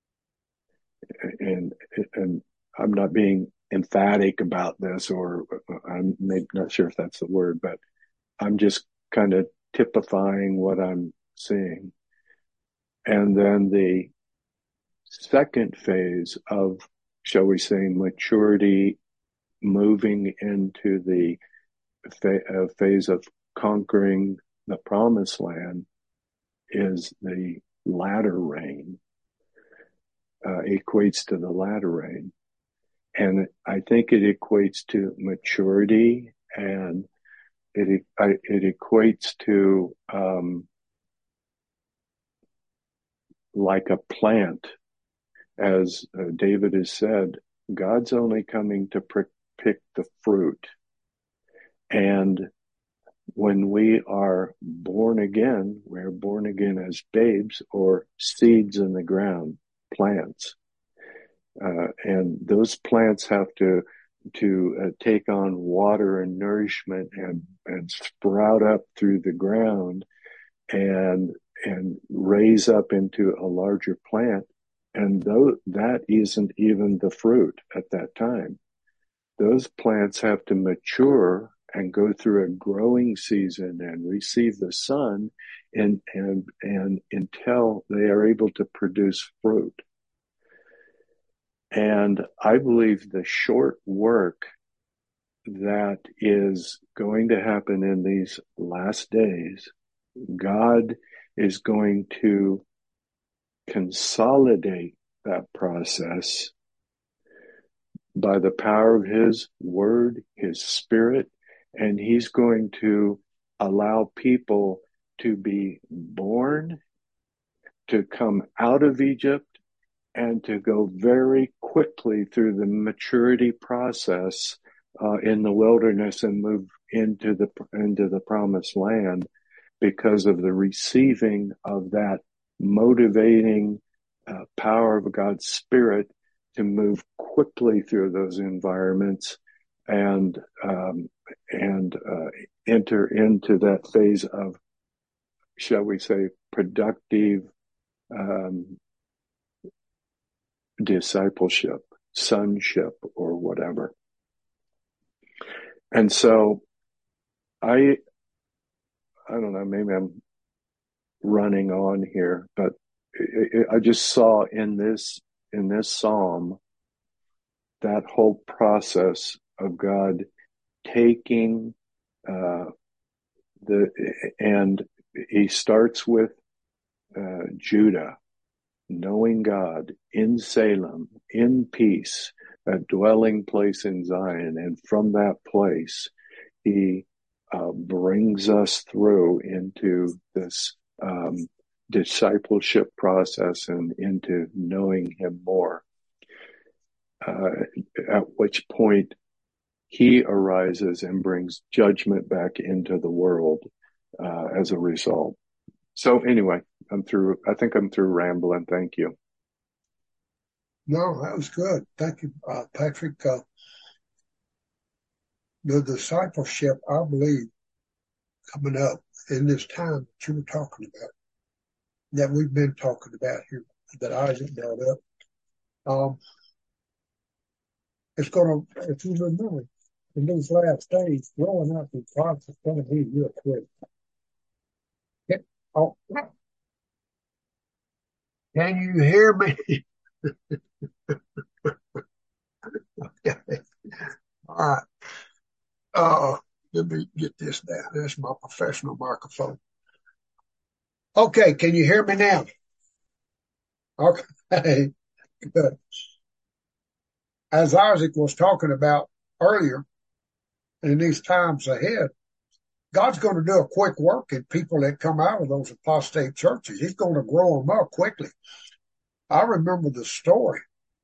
And, and I'm not being emphatic about this, or I'm maybe not sure if that's the word, but I'm just kind of typifying what I'm seeing. And then the second phase of, shall we say, maturity, moving into the fa- phase of conquering the promised land, is the latter rain, uh, equates to the latter rain. And I think it equates to maturity, and it it equates to um, like a plant. As uh, David has said, God's only coming to pr- pick the fruit. And when we are born again, we're born again as babes or seeds in the ground, plants. Uh, and those plants have to to uh, take on water and nourishment and and sprout up through the ground and and raise up into a larger plant. And though that isn't even the fruit at that time, those plants have to mature and go through a growing season and receive the sun and and and until they are able to produce fruit. And I believe the short work that is going to happen in these last days, God is going to consolidate that process by the power of his word, his spirit, and he's going to allow people to be born, to come out of Egypt, and to go very quickly through the maturity process uh, in the wilderness and move into the into the promised land because of the receiving of that motivating uh, power of God's Spirit to move quickly through those environments and um, and uh, enter into that phase of, shall we say, productive um, discipleship, sonship, or whatever. And so I, I don't know, maybe I'm running on here, but it, it, I just saw in this, in this Psalm, that whole process of God taking, uh, the, and he starts with, uh, Judah, knowing God in Salem, in peace, a dwelling place in Zion. And from that place, he uh, brings us through into this um, discipleship process and into knowing him more. Uh, at which point he arises and brings judgment back into the world uh, as a result. So anyway, I'm through. I think I'm through rambling. Thank you. No, that was good. Thank you, uh, Patrick. Uh, the discipleship, I believe, coming up in this time that you were talking about, that we've been talking about here, that Isaac brought up, um, it's going to, if you remember, in these last days, growing up in Christ is going to be real quick. Can, oh, can you hear me? Okay. All right. Uh, let me get this down. That's my professional microphone. Okay, can you hear me now? Okay, good. as Isaac was talking about earlier, in these times ahead, God's going to do a quick work in people that come out of those apostate churches. He's going to grow them up quickly. I remember the story,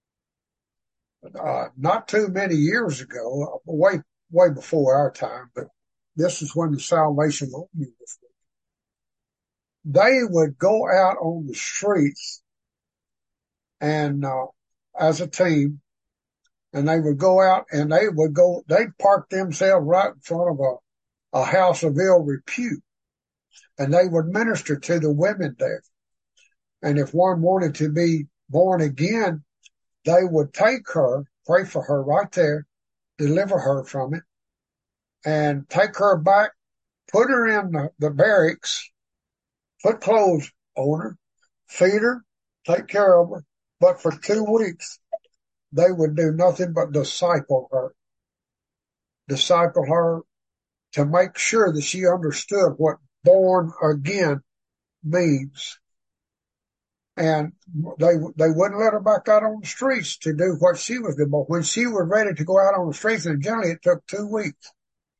uh, not too many years ago, way, way before our time, but this is when the Salvation Army was. They would go out on the streets and, uh, as a team, and they would go out and they would go, they'd park themselves right in front of a, a house of ill repute, and they would minister to the women there. And if one wanted to be born again, they would take her, pray for her right there, deliver her from it, and take her back, put her in the, the barracks, put clothes on her, feed her, take care of her. But for two weeks, they would do nothing but disciple her, disciple her to make sure that she understood what born again means. And they they wouldn't let her back out on the streets to do what she was doing. But when she was ready to go out on the streets, and generally it took two weeks,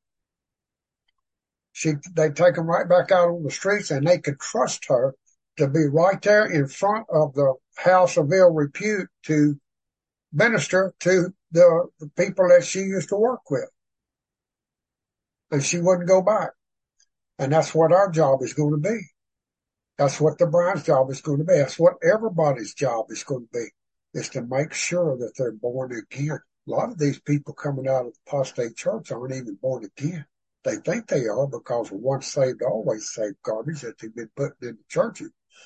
she they'd take them right back out on the streets, and they could trust her to be right there in front of the house of ill repute to minister to the, the people that she used to work with. And she wouldn't go back. And that's what our job is going to be. That's what the bride's job is going to be. That's what everybody's job is going to be, is to make sure that they're born again. A lot of these people coming out of the apostate church aren't even born again. They think they are because of once saved, always saved garbage that they've been putting in the churches.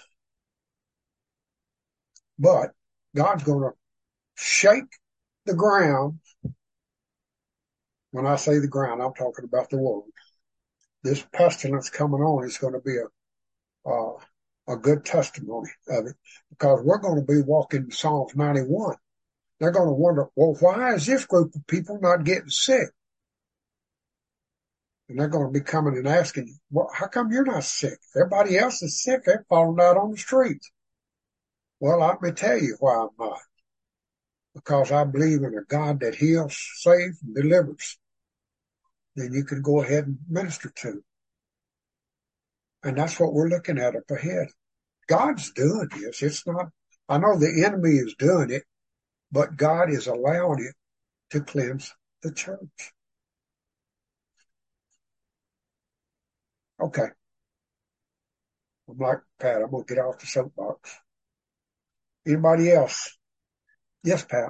But God's going to shake the ground. When I say the ground, I'm talking about the world. This pestilence coming on is going to be a uh, a good testimony of it, because we're going to be walking Psalms ninety-one. They're going to wonder, well, why is this group of people not getting sick? And they're going to be coming and asking, well, how come you're not sick? Everybody else is sick. They're falling out on the streets. Well, let me tell you why I'm not. Because I believe in a God that heals, saves, and delivers. Then you can go ahead and minister to. And that's what we're looking at up ahead. God's doing this. It's not, I know the enemy is doing it, but God is allowing it to cleanse the church. Okay. I'm like Pat, I'm going to get off the soapbox. Anybody else? Yes, Pat.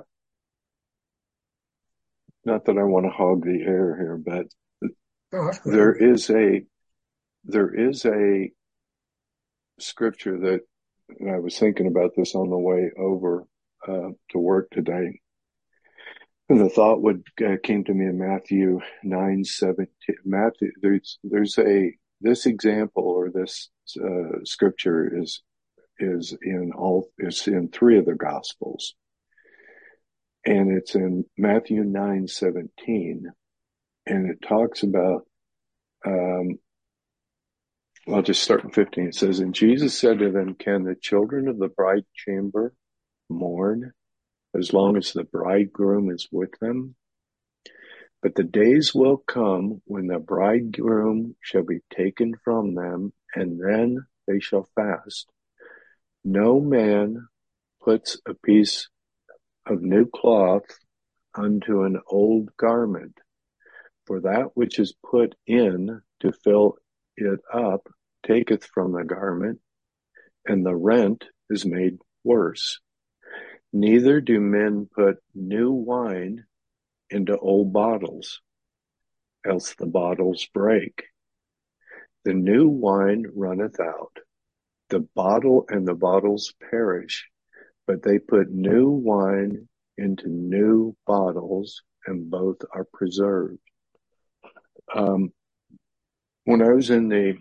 Not that I want to hog the air here, but Oh, there is a there is a scripture that, and I was thinking about this on the way over uh, to work today, and the thought would uh, came to me in Matthew nine seventeen. Matthew, there's there's a this example or this uh, scripture is is in all it's in three of the Gospels, and it's in Matthew nine seventeen, and it talks about. Um, I'll just start in fifteen. It says, and Jesus said to them, can the children of the bride chamber mourn as long as the bridegroom is with them? But the days will come when the bridegroom shall be taken from them, and then they shall fast. No man puts a piece of new cloth unto an old garment, for that which is put in to fill it up taketh from the garment, and the rent is made worse. Neither do men put new wine into old bottles, else the bottles break. The new wine runneth out, the bottle and the bottles perish, but they put new wine into new bottles, and both are preserved. Um, when I was in the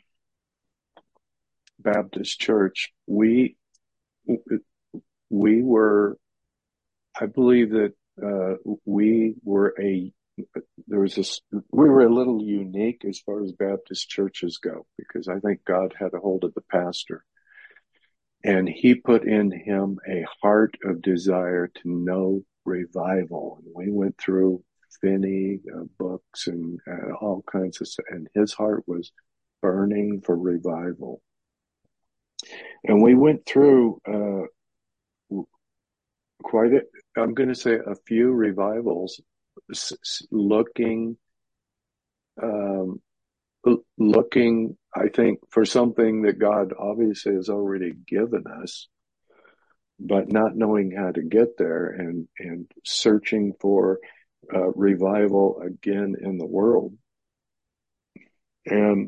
Baptist church, we we were, I believe that uh, we were a there was this we were a little unique as far as Baptist churches go, because I think God had a hold of the pastor, And he put in him a heart of desire to know revival. And we went through Finney uh, books and uh, all kinds of stuff. And his heart was burning for revival. And we went through uh, quite a, I'm going to say a few revivals looking, um, looking, I think, for something that God obviously has already given us, but not knowing how to get there, and, and searching for uh, revival again in the world. And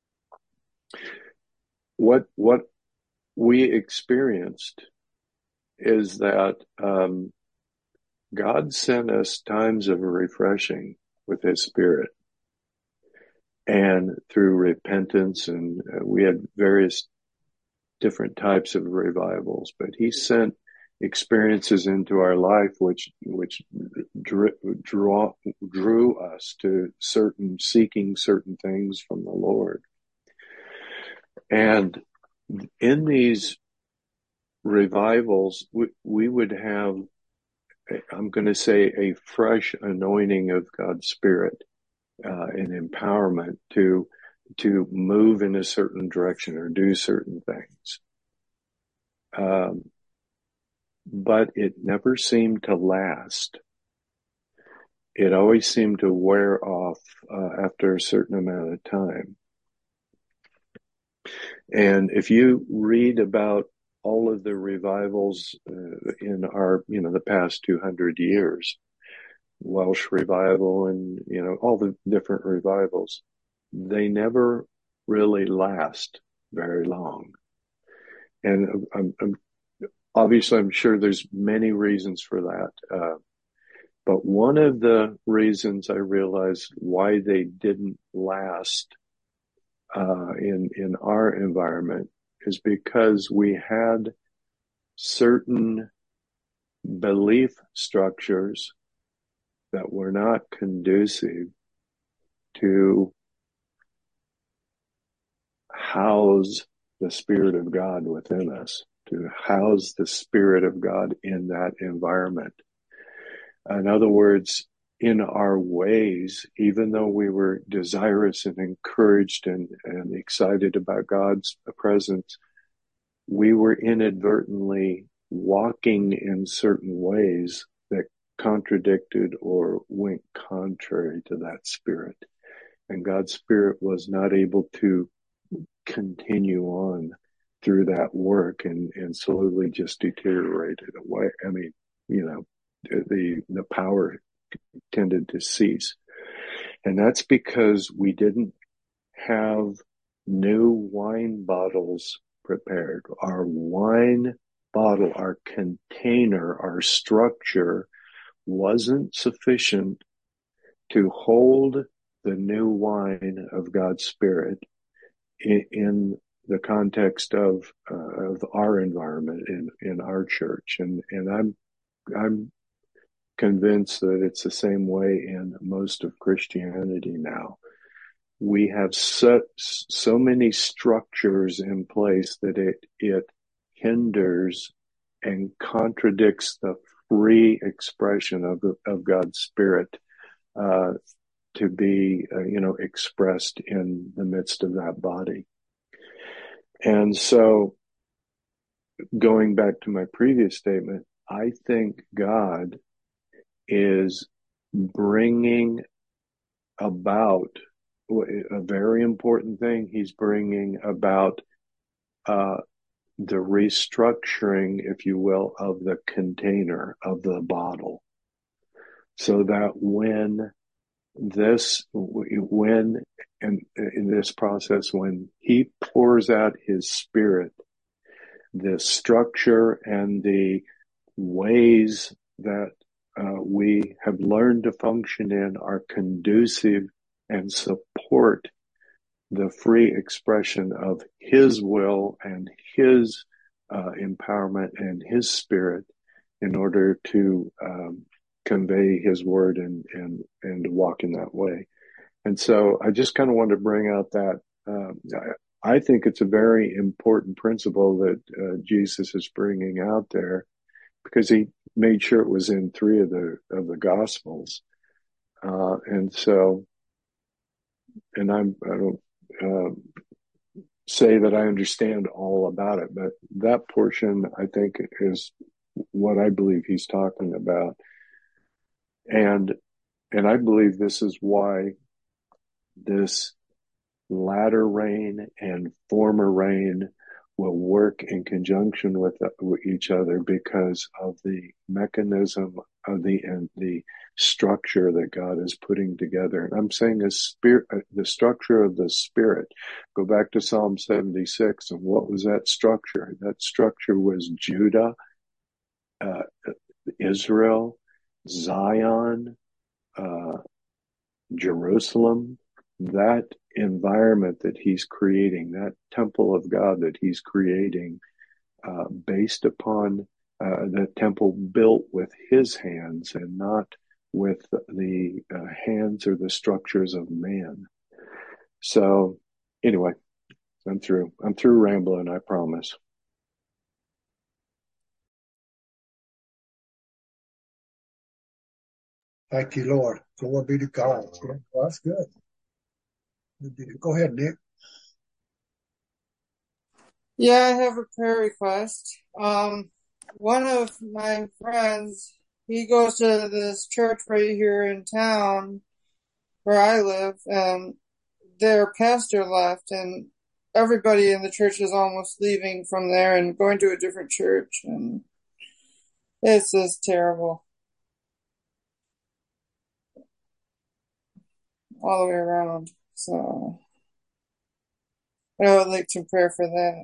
what, what we experienced is that um, God sent us times of refreshing with his Spirit, and through repentance, and uh, we had various different types of revivals, but he sent experiences into our life which which drew, draw, drew us to certain, seeking certain things from the Lord. And in these revivals, we, we would have, I'm going to say, a fresh anointing of God's Spirit, uh, and empowerment to to move in a certain direction or do certain things. Um, but it never seemed to last. It always seemed to wear off uh, after a certain amount of time. And if you read about all of the revivals uh, in our, you know, the past two hundred years, Welsh revival and, you know, all the different revivals, they never really last very long. And I'm, I'm, obviously, I'm sure there's many reasons for that. Uh, but one of the reasons I realized why they didn't last uh, in in our environment is because we had certain belief structures that were not conducive to house the Spirit of God within us, to house the Spirit of God in that environment. In other words, in our ways, even though we were desirous and encouraged and, and excited about God's presence, we were inadvertently walking in certain ways that contradicted or went contrary to that Spirit. And God's Spirit was not able to continue on through that work, and, and slowly just deteriorated away. I mean, you know, the, the power tended to cease. And that's because we didn't have new wine bottles prepared. Our wine bottle, our container, our structure wasn't sufficient to hold the new wine of God's Spirit in, in the context of uh, of our environment in, in our church. And and I'm I'm convinced that it's the same way in most of Christianity now. We have so, so many structures in place that it it hinders and contradicts the free expression of of God's Spirit uh, to be uh, you know expressed in the midst of that body. And so, going back to my previous statement, I think God is bringing about a very important thing. He's bringing about uh, the restructuring, if you will, of the container, of the bottle, so that when this, when in, in this process, when he pours out his Spirit, the structure and the ways that uh, we have learned to function in are conducive and support the free expression of his will and his uh, empowerment and his Spirit in order to um, convey his word and, and, and walk in that way. And so I just kind of wanted to bring out that, um, I think it's a very important principle that uh, Jesus is bringing out there, because he made sure it was in three of the of the Gospels, uh, and so, and I'm I don't uh, say that I understand all about it, but that portion I think is what I believe he's talking about, and and I believe this is why this latter rain and former rain will work in conjunction with, with each other, because of the mechanism of the and the structure that God is putting together. And I'm saying a spirit, the structure of the Spirit. Go back to Psalm seventy-six, and what was that structure? That structure was Judah, uh, Israel, Zion, uh, Jerusalem. That environment that he's creating, that temple of God that he's creating, uh, based upon uh, the temple built with his hands and not with the uh, hands or the structures of man. So anyway, I'm through. I'm through rambling, I promise. Thank you, Lord. Glory be to God. Well, that's good. Go ahead, Nick. Yeah, I have a prayer request. Um, one of my friends, he goes to this church right here in town where I live, and their pastor left, and everybody in the church is almost leaving from there and going to a different church, and it's just terrible all the way around. So I would like some prayer for that.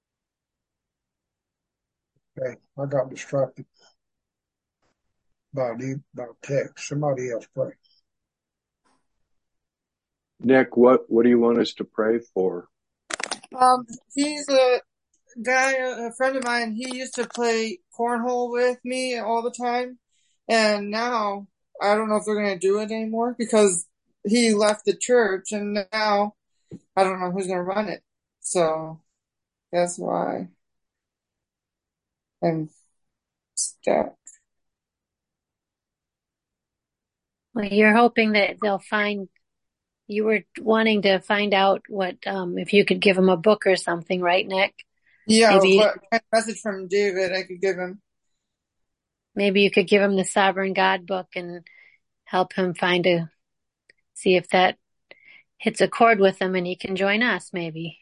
Okay, I got distracted by the by text. Somebody else pray. Nick, what what do you want us to pray for? Um, he's a guy, a friend of mine. He used to play cornhole with me all the time, and now I don't know if they're going to do it anymore because he left the church, and now I don't know who's going to run it. So that's why I'm stuck. Well, you're hoping that they'll find, you were wanting to find out what, um, if you could give them a book or something, right, Nick? Yeah, Maybe, what kind of message from David I could give him? maybe you could give him the Sovereign God book and help him find a, see if that hits a chord with him and he can join us, maybe.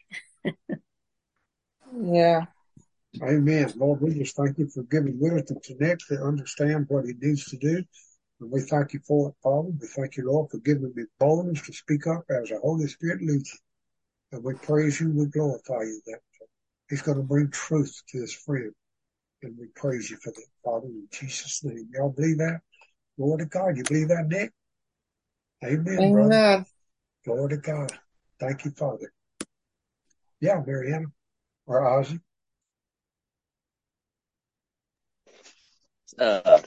Yeah. Amen. Lord, we just thank you for giving wisdom to Nick to understand what he needs to do. And we thank you for it, Father. We thank you, Lord, for giving me boldness to speak up as the Holy Spirit leads you. And we praise you, we glorify you that he's going to bring truth to his friend. And we praise you for that, Father, in Jesus' name. Y'all believe that? Glory to God. You believe that, Nick? Amen, Amen. brother. Glory to God. Thank you, Father. Yeah, Mariana or Ozzy. Uh,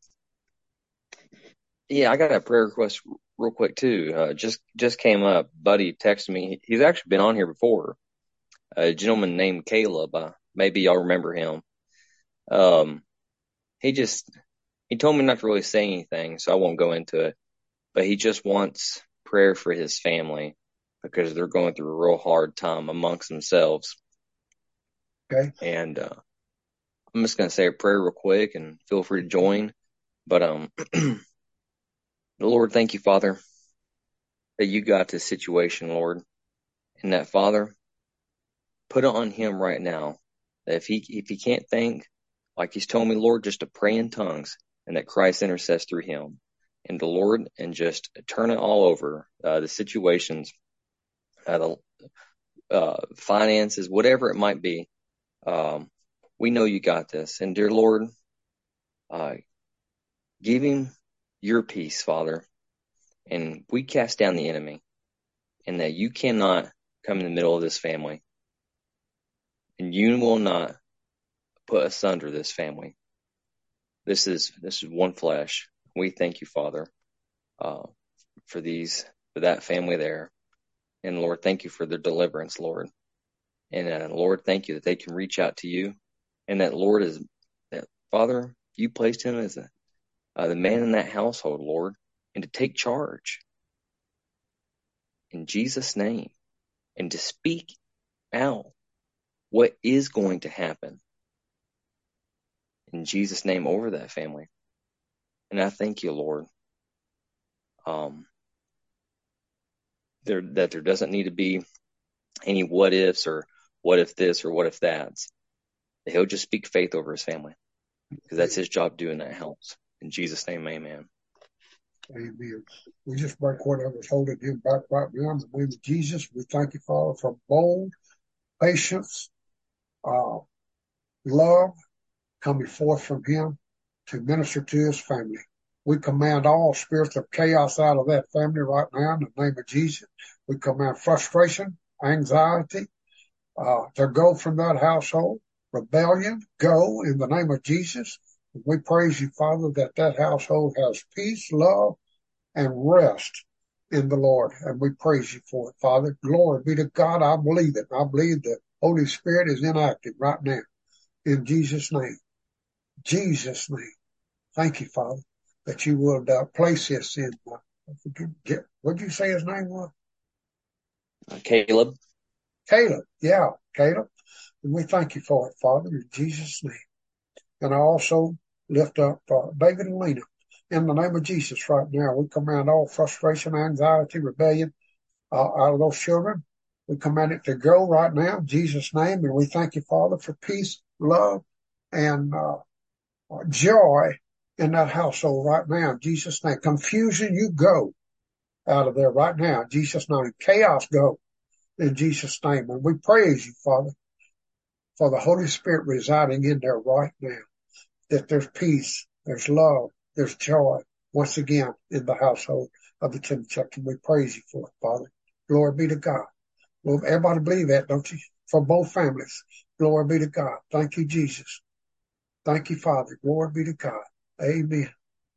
yeah, I got a prayer request real quick too. Uh, just just came up. Buddy texted me. He's actually been on here before. A gentleman named Caleb. Uh, maybe y'all remember him. Um, he just he told me not to really say anything, so I won't go into it. But he just wants prayer for his family because they're going through a real hard time amongst themselves. Okay. And uh, I'm just gonna say a prayer real quick, and feel free to join. But um. Lord, thank you, Father, that you got this situation, Lord, and that, Father, put it on him right now, that if he if he can't think, like he's told me, Lord, just to pray in tongues, and that Christ intercedes through him, and the Lord, and just turn it all over, uh, the situations, uh, the uh, finances, whatever it might be. Um, we know you got this, and dear Lord, uh, give him your peace, Father. And we cast down the enemy, and that you cannot come in the middle of this family, and you will not put asunder this family. This is this is one flesh. We thank you, Father, uh, for these for that family there, and Lord, thank you for their deliverance, Lord. And uh, Lord, thank you that they can reach out to you, and that Lord is that Father, you placed him as a, uh, the man in that household, Lord, and to take charge in Jesus' name, and to speak out what is going to happen in Jesus' name over that family. And I thank you, Lord, um, there that there doesn't need to be any what ifs or what if this or what if that's. That he'll just speak faith over his family, because that's his job doing that house. In Jesus' name, amen. Amen. We just break whatever's holding him back right now in the name of Jesus. We thank you, Father, for bold patience, uh, love coming forth from him to minister to his family. We command all spirits of chaos out of that family right now in the name of Jesus. We command frustration, anxiety, uh, to go from that household. Rebellion, go in the name of Jesus. We praise you, Father, that that household has peace, love, and rest in the Lord. And we praise you for it, Father. Glory be to God. I believe it. I believe the Holy Spirit is inactive right now. In Jesus' name. Jesus' name. Thank you, Father, that you would uh, place this in. Uh, what did you say his name was? Uh, Caleb. Caleb. Yeah, Caleb. And we thank you for it, Father, in Jesus' name. And I also lift up uh, David and Lena. In the name of Jesus right now, we command all frustration, anxiety, rebellion uh, out of those children. We command it to go right now in Jesus' name. And we thank you, Father, for peace, love, and uh, joy in that household right now in Jesus' name. Confusion, you go out of there right now in Jesus' name. Chaos, go in Jesus' name. And we praise you, Father, for the Holy Spirit residing in there right now, that there's peace, there's love, there's joy once again in the household of the Timchuk. And we praise you for it, Father. Glory be to God. Well, everybody believe that, don't you? For both families. Glory be to God. Thank you, Jesus. Thank you, Father. Glory be to God. Amen.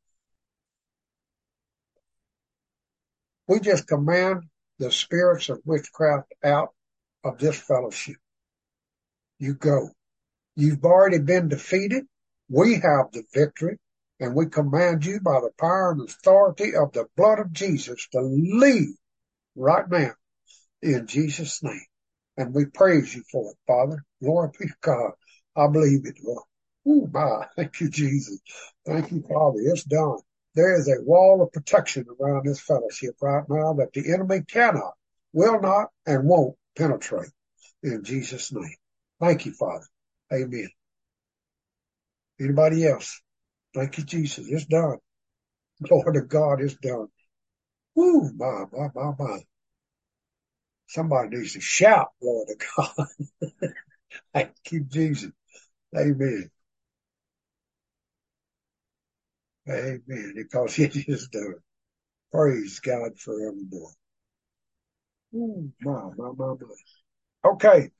We just command the spirits of witchcraft out of this fellowship. You go. You've already been defeated. We have the victory, and we command you by the power and authority of the blood of Jesus to leave right now in Jesus' name. And we praise you for it, Father. Glory be to God. I believe it, Lord. Ooh, my. Thank you, Jesus. Thank you, Father. It's done. There is a wall of protection around this fellowship right now that the enemy cannot, will not, and won't penetrate in Jesus' name. Thank you, Father. Amen. Anybody else? Thank you, Jesus. It's done. Lord of God, it's done. Woo, my, my, my, my. Somebody needs to shout, Lord of God. Thank you, Jesus. Amen. Amen. Because it is done. Praise God forevermore. Ooh, my, my, my, my. Okay.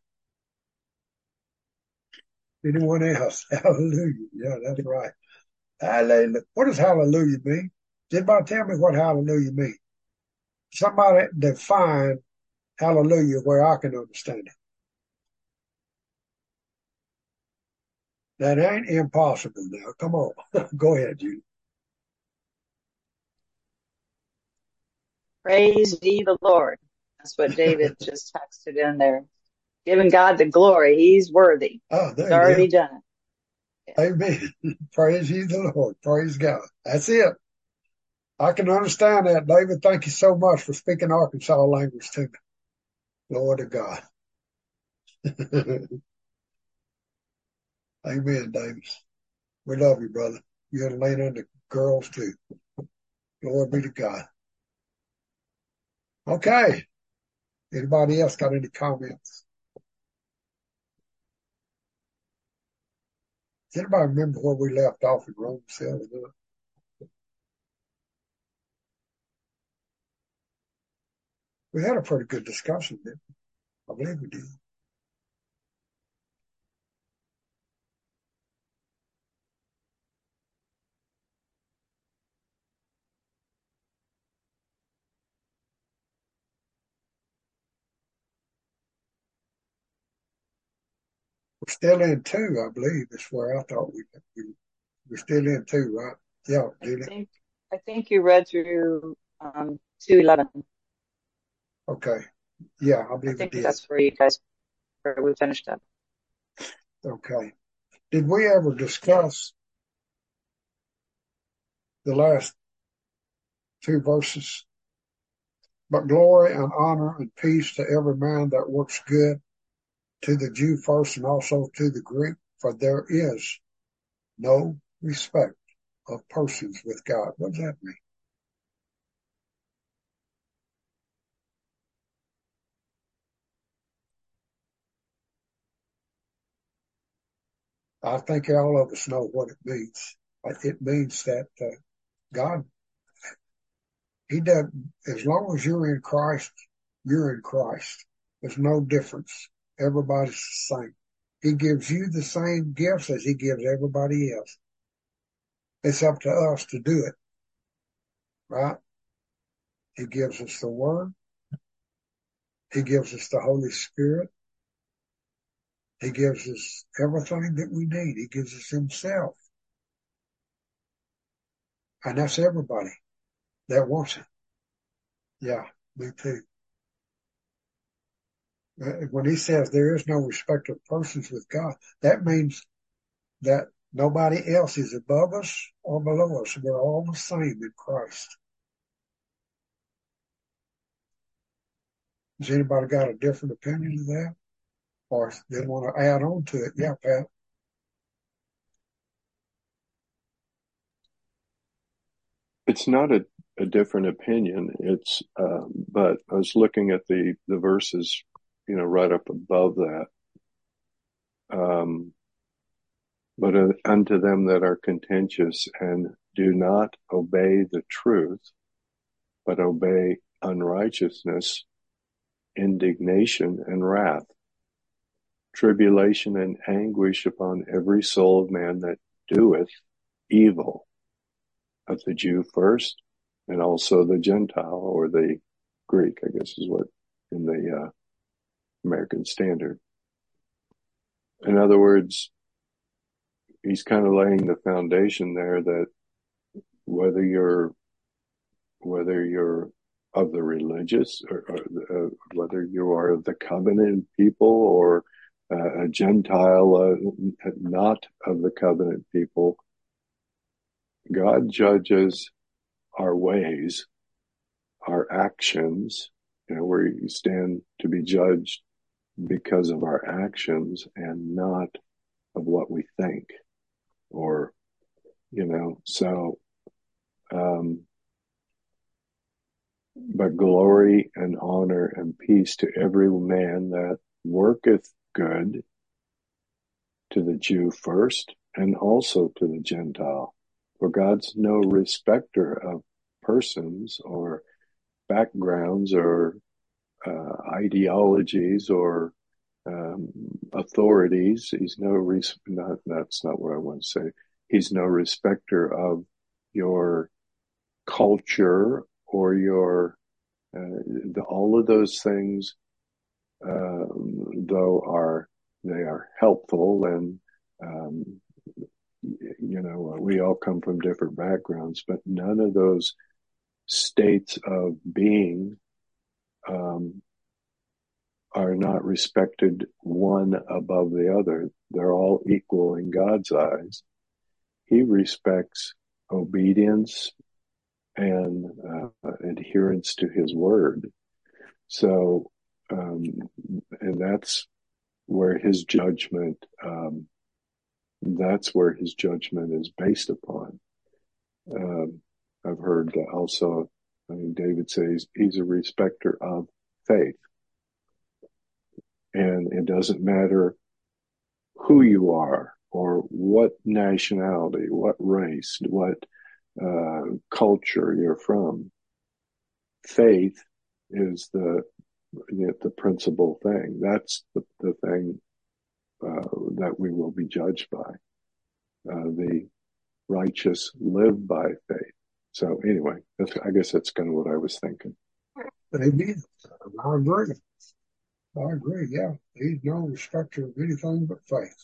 Anyone else? Hallelujah. Yeah, that's right. Hallelujah. What does hallelujah mean? Did anybody tell me what hallelujah means? Somebody define hallelujah where I can understand it. That ain't impossible now. Come on. Go ahead, Judy. Praise ye the Lord. That's what David just texted in there. Giving God the glory. He's worthy. Oh, there He's you already go. done it. Yeah. Amen. Praise ye the Lord. Praise God. That's it. I can understand that, David. Thank you so much for speaking Arkansas language to me. Lord of God. Amen, David. We love you, brother. You and Lena and the girls too. Glory be to God. Okay. Anybody else got any comments? Does anybody remember where we left off in Romans seven? We had a pretty good discussion, didn't we? I believe we did. We're still in two, I believe. That's where I thought we, we we're still in two, right? Yeah, I Julie. think I think you read through um two eleven. Okay. Yeah, I I believe it think did. that's where you guys where we finished up. Okay. Did we ever discuss the last two verses? But glory and honor and peace to every man that works good, to the Jew first and also to the Greek, for there is no respect of persons with God. What does that mean? I think all of us know what it means. It means that uh, God, He doesn't, as long as you're in Christ, you're in Christ. There's no difference. Everybody's the same. He gives you the same gifts as He gives everybody else. It's up to us to do it, right? He gives us the Word. He gives us the Holy Spirit. He gives us everything that we need. He gives us Himself. And that's everybody that wants it. Yeah, me too. When He says there is no respect of persons with God, that means that nobody else is above us or below us. We're all the same in Christ. Has anybody got a different opinion of that? Or they want to add on to it? Yeah, Pat. It's not a, a different opinion. It's, um, but I was looking at the, the verses, you know, right up above that. Um, but uh, unto them that are contentious and do not obey the truth, but obey unrighteousness, indignation and wrath, tribulation and anguish upon every soul of man that doeth evil, of the Jew first, and also the Gentile, or the Greek, I guess is what in the uh, American Standard. In other words, he's kind of laying the foundation there that whether you're whether you're of the religious, or, or uh, whether you are of the covenant people, or uh, a Gentile uh, not of the covenant people, God judges our ways, our actions, you know, where you stand to be judged because of our actions and not of what we think, or, you know, so, um, but glory and honor and peace to every man that worketh good, to the Jew first and also to the Gentile. For God's no respecter of persons or backgrounds or uh, ideologies or um, authorities. He's no res- not that's not what I want to say. He's no respecter of your culture or your uh, the, all of those things, um, though are they are helpful, and um, you know, we all come from different backgrounds, but none of those states of being um, are not respected one above the other. They're all equal in God's eyes. He respects obedience and uh, adherence to His word. So, um, and that's where His judgment, um, that's where His judgment is based upon. Um, I've heard also, I mean, David says He's a respecter of faith. And it doesn't matter who you are or what nationality, what race, what uh, culture you're from. Faith is the you know, the principal thing. That's the, the thing uh, that we will be judged by. Uh, the righteous live by faith. So anyway, that's, I guess that's kind of what I was thinking. Amen. I agree. I agree, yeah. He's no respecter of anything but faith.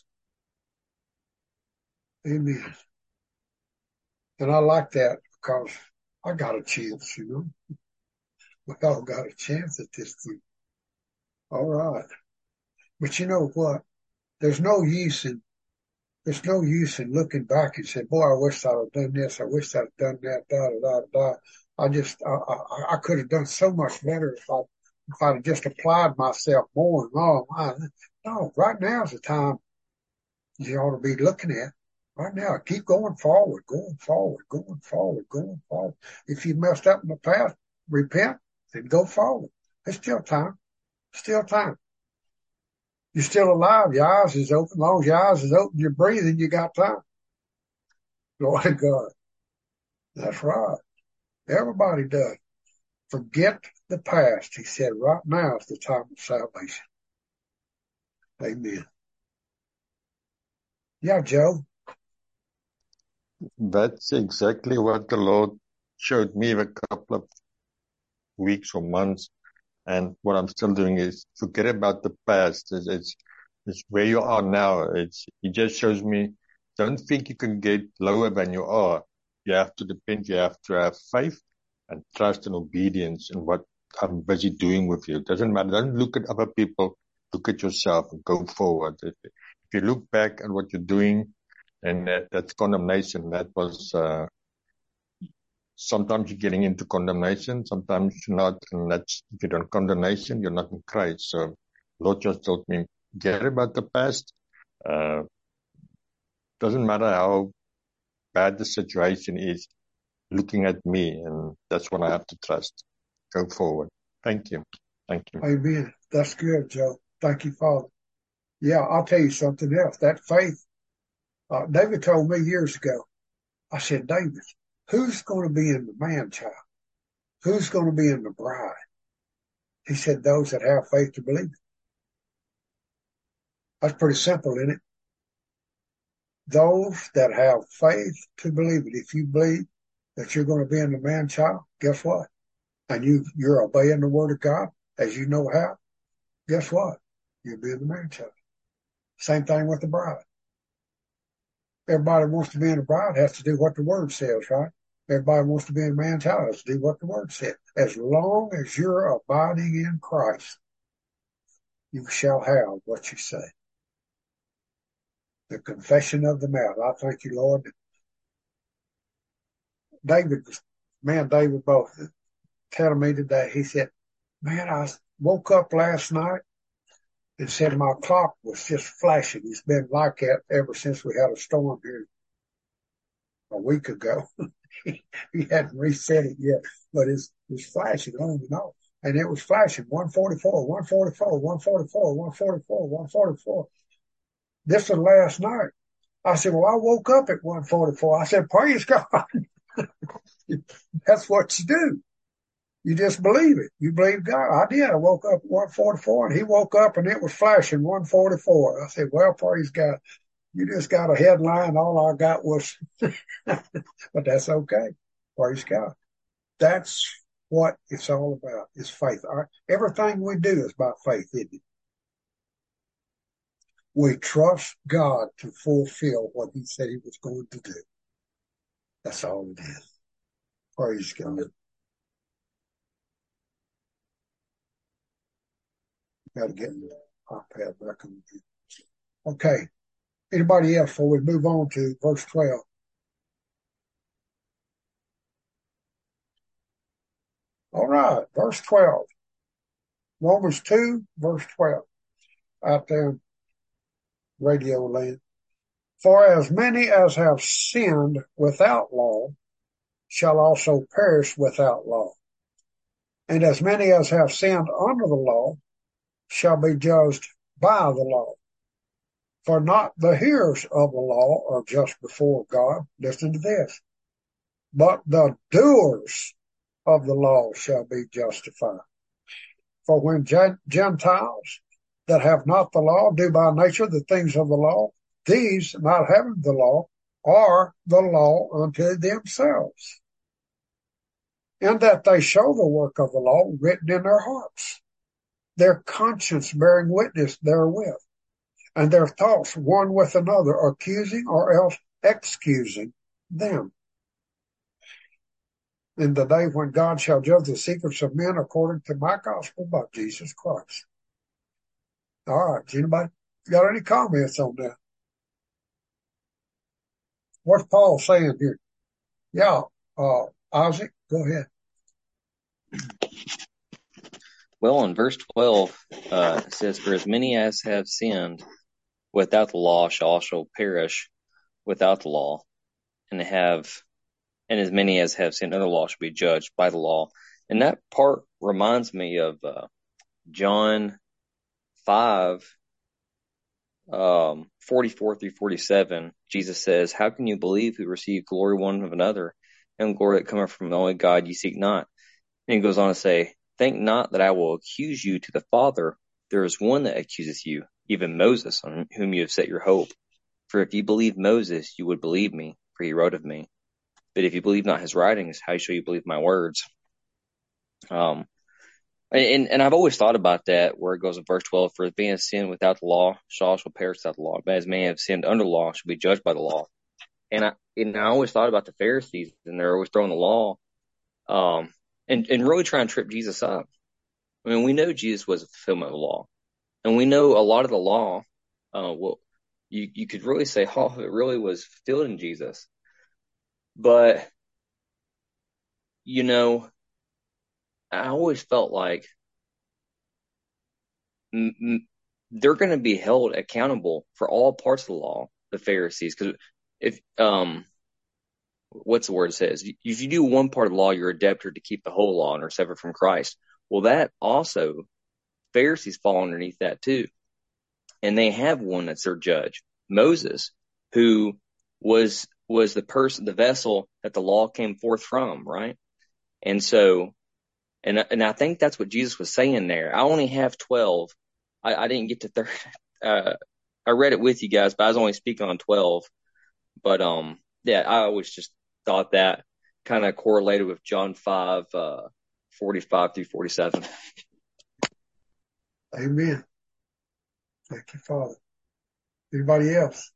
Amen. And I like that because I got a chance, you know. We all got a chance at this thing. All right. But you know what? There's no use in there's no use in looking back and saying, boy, I wish I'd have done this, I wish I'd have done that, da da da da. I just I, I, I could have done so much better if I if I'd have just applied myself more and more. No, right now is the time you ought to be looking at. Right now, keep going forward, going forward, going forward, going forward. If you messed up in the past, repent and go forward. There's still time. Still time. You're still alive. Your eyes is open. As long as your eyes is open, you're breathing, you got time. Glory to God. That's right. Everybody does. Forget the past. He said right now is the time of salvation. Amen. Yeah, Joe. That's exactly what the Lord showed me a couple of weeks or months. And what I'm still doing is forget about the past. It's, it's, it's where you are now. It's, He just shows me, don't think you can get lower than you are. You have to depend, you have to have faith and trust and obedience in what I'm busy doing with you. It doesn't matter. Don't look at other people. Look at yourself and go forward. If, if you look back at what you're doing, and that, that's condemnation. That was, uh, sometimes you're getting into condemnation, sometimes you're not. And that's, if you're in condemnation, you're not in Christ. So Lord just told me, get about the past. Uh, doesn't matter how bad the situation is, looking at me, and that's what I have to trust. Go forward. Thank you. Thank you. Amen. That's good, Joe. Thank you, Father. Yeah, I'll tell you something else. That faith, uh, David told me years ago, I said, David, who's going to be in the man-child? Who's going to be in the bride? He said, those that have faith to believe it. That's pretty simple, isn't it? Those that have faith to believe it. If you believe that you're going to be in the man-child, guess what? And you, you're obeying the word of God as you know how, guess what? You'll be in the man-child. Same thing with the bride. Everybody wants to be in the bride has to do what the word says, right? Everybody wants to be in the man-child has to do what the word says. As long as you're abiding in Christ, you shall have what you say. The confession of the mouth. I thank you, Lord. David, man, David both telling me today, he said, man, I woke up last night and said my clock was just flashing. It's been like that ever since we had a storm here a week ago. He hadn't reset it yet, but it's, it's flashing on and off. And it was flashing one forty-four, one forty-four, one forty-four, one forty-four, one forty-four. This was last night. I said, well, I woke up at one forty-four. I said, praise God. That's what you do. You just believe it. You believe God. I did. I woke up at one forty-four and he woke up and it was flashing one forty-four. I said, well, praise God. You just got a headline. All I got was, but that's okay. Praise God. That's what it's all about, is faith. All right? Everything we do is about faith, isn't it? We trust God to fulfill what he said he was going to do. That's all it is. Praise God. Got to get the iPad back on. Okay. Anybody else before we move on to verse twelve? All right, verse twelve. Romans two, verse twelve. Out there in radio land. For as many as have sinned without law shall also perish without law. And as many as have sinned under the law shall be judged by the law. For not the hearers of the law are just before God. Listen to this. But the doers of the law shall be justified. For when Gentiles that have not the law do by nature the things of the law, these, not having the law, are the law unto themselves, in that they show the work of the law written in their hearts, their conscience bearing witness therewith, and their thoughts one with another, accusing or else excusing them. In the day when God shall judge the secrets of men according to my gospel by Jesus Christ. All right, anybody got any comments on that? What's Paul saying here? Yeah, uh, Isaac, go ahead. Well, in verse twelve, uh, it says, "For as many as have sinned without the law shall also perish without the law, and have, and as many as have sinned under the law shall be judged by the law." And that part reminds me of uh, John five, um, forty-four through forty-seven. Jesus says, "How can you believe who receive glory one of another, and glory that cometh from the only God ye seek not?" And he goes on to say, "Think not that I will accuse you to the Father. There is one that accuseth you, even Moses, on whom you have set your hope. For if you believe Moses, you would believe me, for he wrote of me. But if you believe not his writings, how shall you believe my words?" Um, and, and I've always thought about that, where it goes in verse twelve, "For as many have sinned without the law shall also perish without the law. But as many have sinned under the law shall be judged by the law." And I, and I always thought about the Pharisees, and they're always throwing the law, um, and, and really trying to trip Jesus up. I mean, we know Jesus was a fulfillment of the law, and we know a lot of the law, uh, well, you, you could really say, oh, it really was fulfilled in Jesus. But, you know, I always felt like m- m- they're going to be held accountable for all parts of the law, the Pharisees, because if, um, what's the word it says? If you do one part of the law, you're a debtor to keep the whole law and are severed from Christ. Well, that also, Pharisees fall underneath that too. And they have one that's their judge, Moses, who was was the person, the vessel that the law came forth from, right? And so, and and I think that's what Jesus was saying there. I only have twelve. I, I didn't get to thirty. Uh, I read it with you guys, but I was only speaking on twelve. But um, yeah, I always just thought that kind of correlated with John five, uh, forty-five through forty-seven. Amen. Thank you, Father. Anybody else?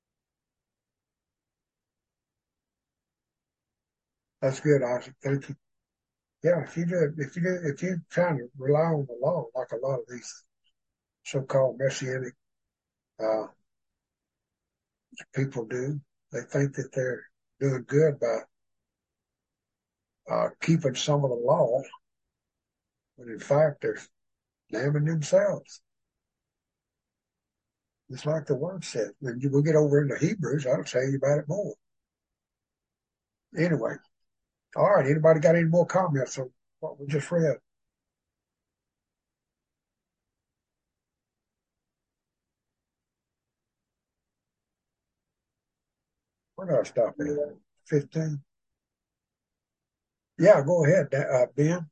That's good, Isaac. Thank you. Yeah, if you do, if you do, if you're trying to rely on the law, like a lot of these so-called messianic uh, people do, they think that they're doing good by uh, keeping some of the law, when in fact they're damning themselves. It's like the word said. When you will get over into Hebrews, I'll tell you about it more. Anyway, all right. Anybody got any more comments on what we just read? Where did I stop at? fifteen? Yeah, go ahead, uh, Ben.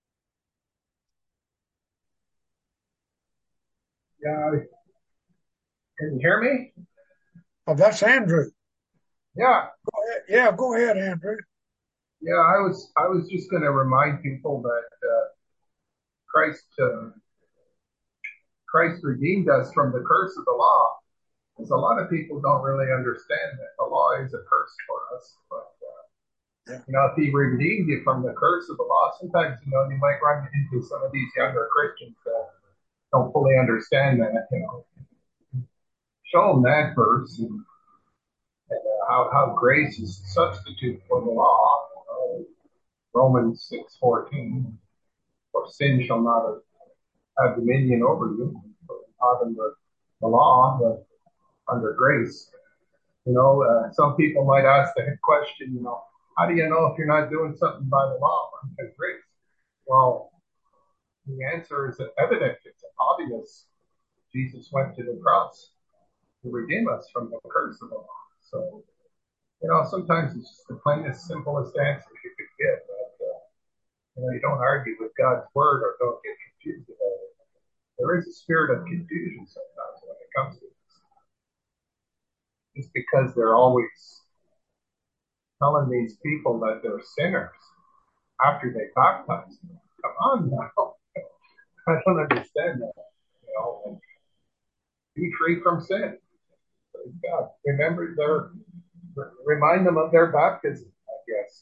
Yeah, can you hear me? Oh, that's Andrew. Yeah, Go ahead. Yeah, go ahead, Andrew. yeah. I was I was just going to remind people that uh, Christ uh, Christ redeemed us from the curse of the law. Because a lot of people don't really understand that the law is a curse for us. But uh, Yeah. you know, if He redeemed you from the curse of the law, sometimes you know you might run into some of these younger Christians that don't fully understand that. You know, show them that verse and, and uh, how how grace is a substitute for the law. Uh, Romans six fourteen, for sin shall not have dominion over you, not under the law, but under grace. You know, uh, some people might ask the question, you know, how do you know if you're not doing something by the law or by grace? Well, the answer is evident. It's obvious. Jesus went to the cross to redeem us from the curse of the law. So, you know, sometimes it's just the plainest, simplest answer you could give. But, uh, you know, you don't argue with God's word or don't get confused about it. There is a spirit of confusion sometimes when it comes to this. Just because they're always telling these people that they're sinners after they baptize them. Come on now. I don't understand that. You know, and be free from sin. Praise God. Remember their, remind them of their baptism, I guess.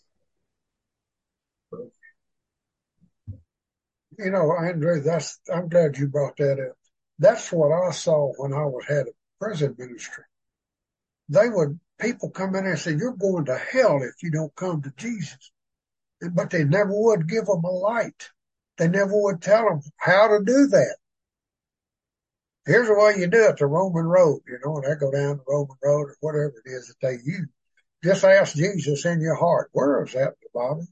You know, Andrew, that's, I'm glad you brought that up. That's what I saw when I was had a prison ministry. They would, people come in and say, you're going to hell if you don't come to Jesus. But they never would give them a light. They never would tell them how to do that. Here's the way you do it, the Roman road, you know, and they go down the Roman road or whatever it is that they use. Just ask Jesus in your heart. Where is that in the Bible?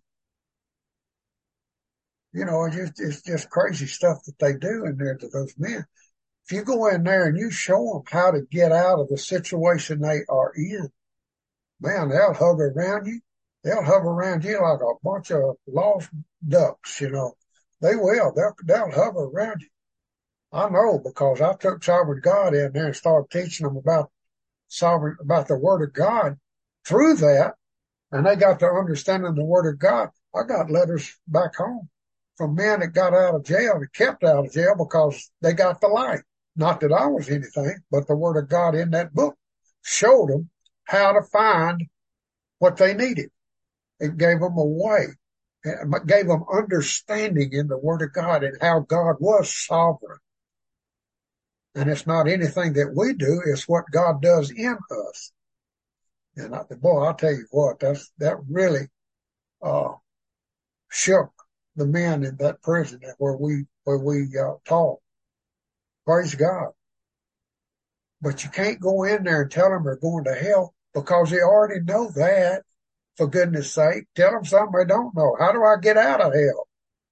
You know, it's just, it's just crazy stuff that they do in there to those men. If you go in there and you show them how to get out of the situation they are in, man, they'll hover around you. They'll hover around you like a bunch of lost ducks, you know. They will. They'll, they'll hover around you. I know because I took Sovereign God in there and started teaching them about sovereign, about the Word of God. Through that, and they got to understanding the Word of God, I got letters back home from men that got out of jail and kept out of jail because they got the light. Not that I was anything, but the Word of God in that book showed them how to find what they needed. It gave them a way. It gave them understanding in the Word of God and how God was sovereign. And it's not anything that we do, it's what God does in us. And I, boy, I'll tell you what, that's, that really, uh, shook the men in that prison where we, where we, uh, taught. Praise God. But you can't go in there and tell them they're going to hell because they already know that. For goodness sake, tell them something they don't know. How do I get out of hell?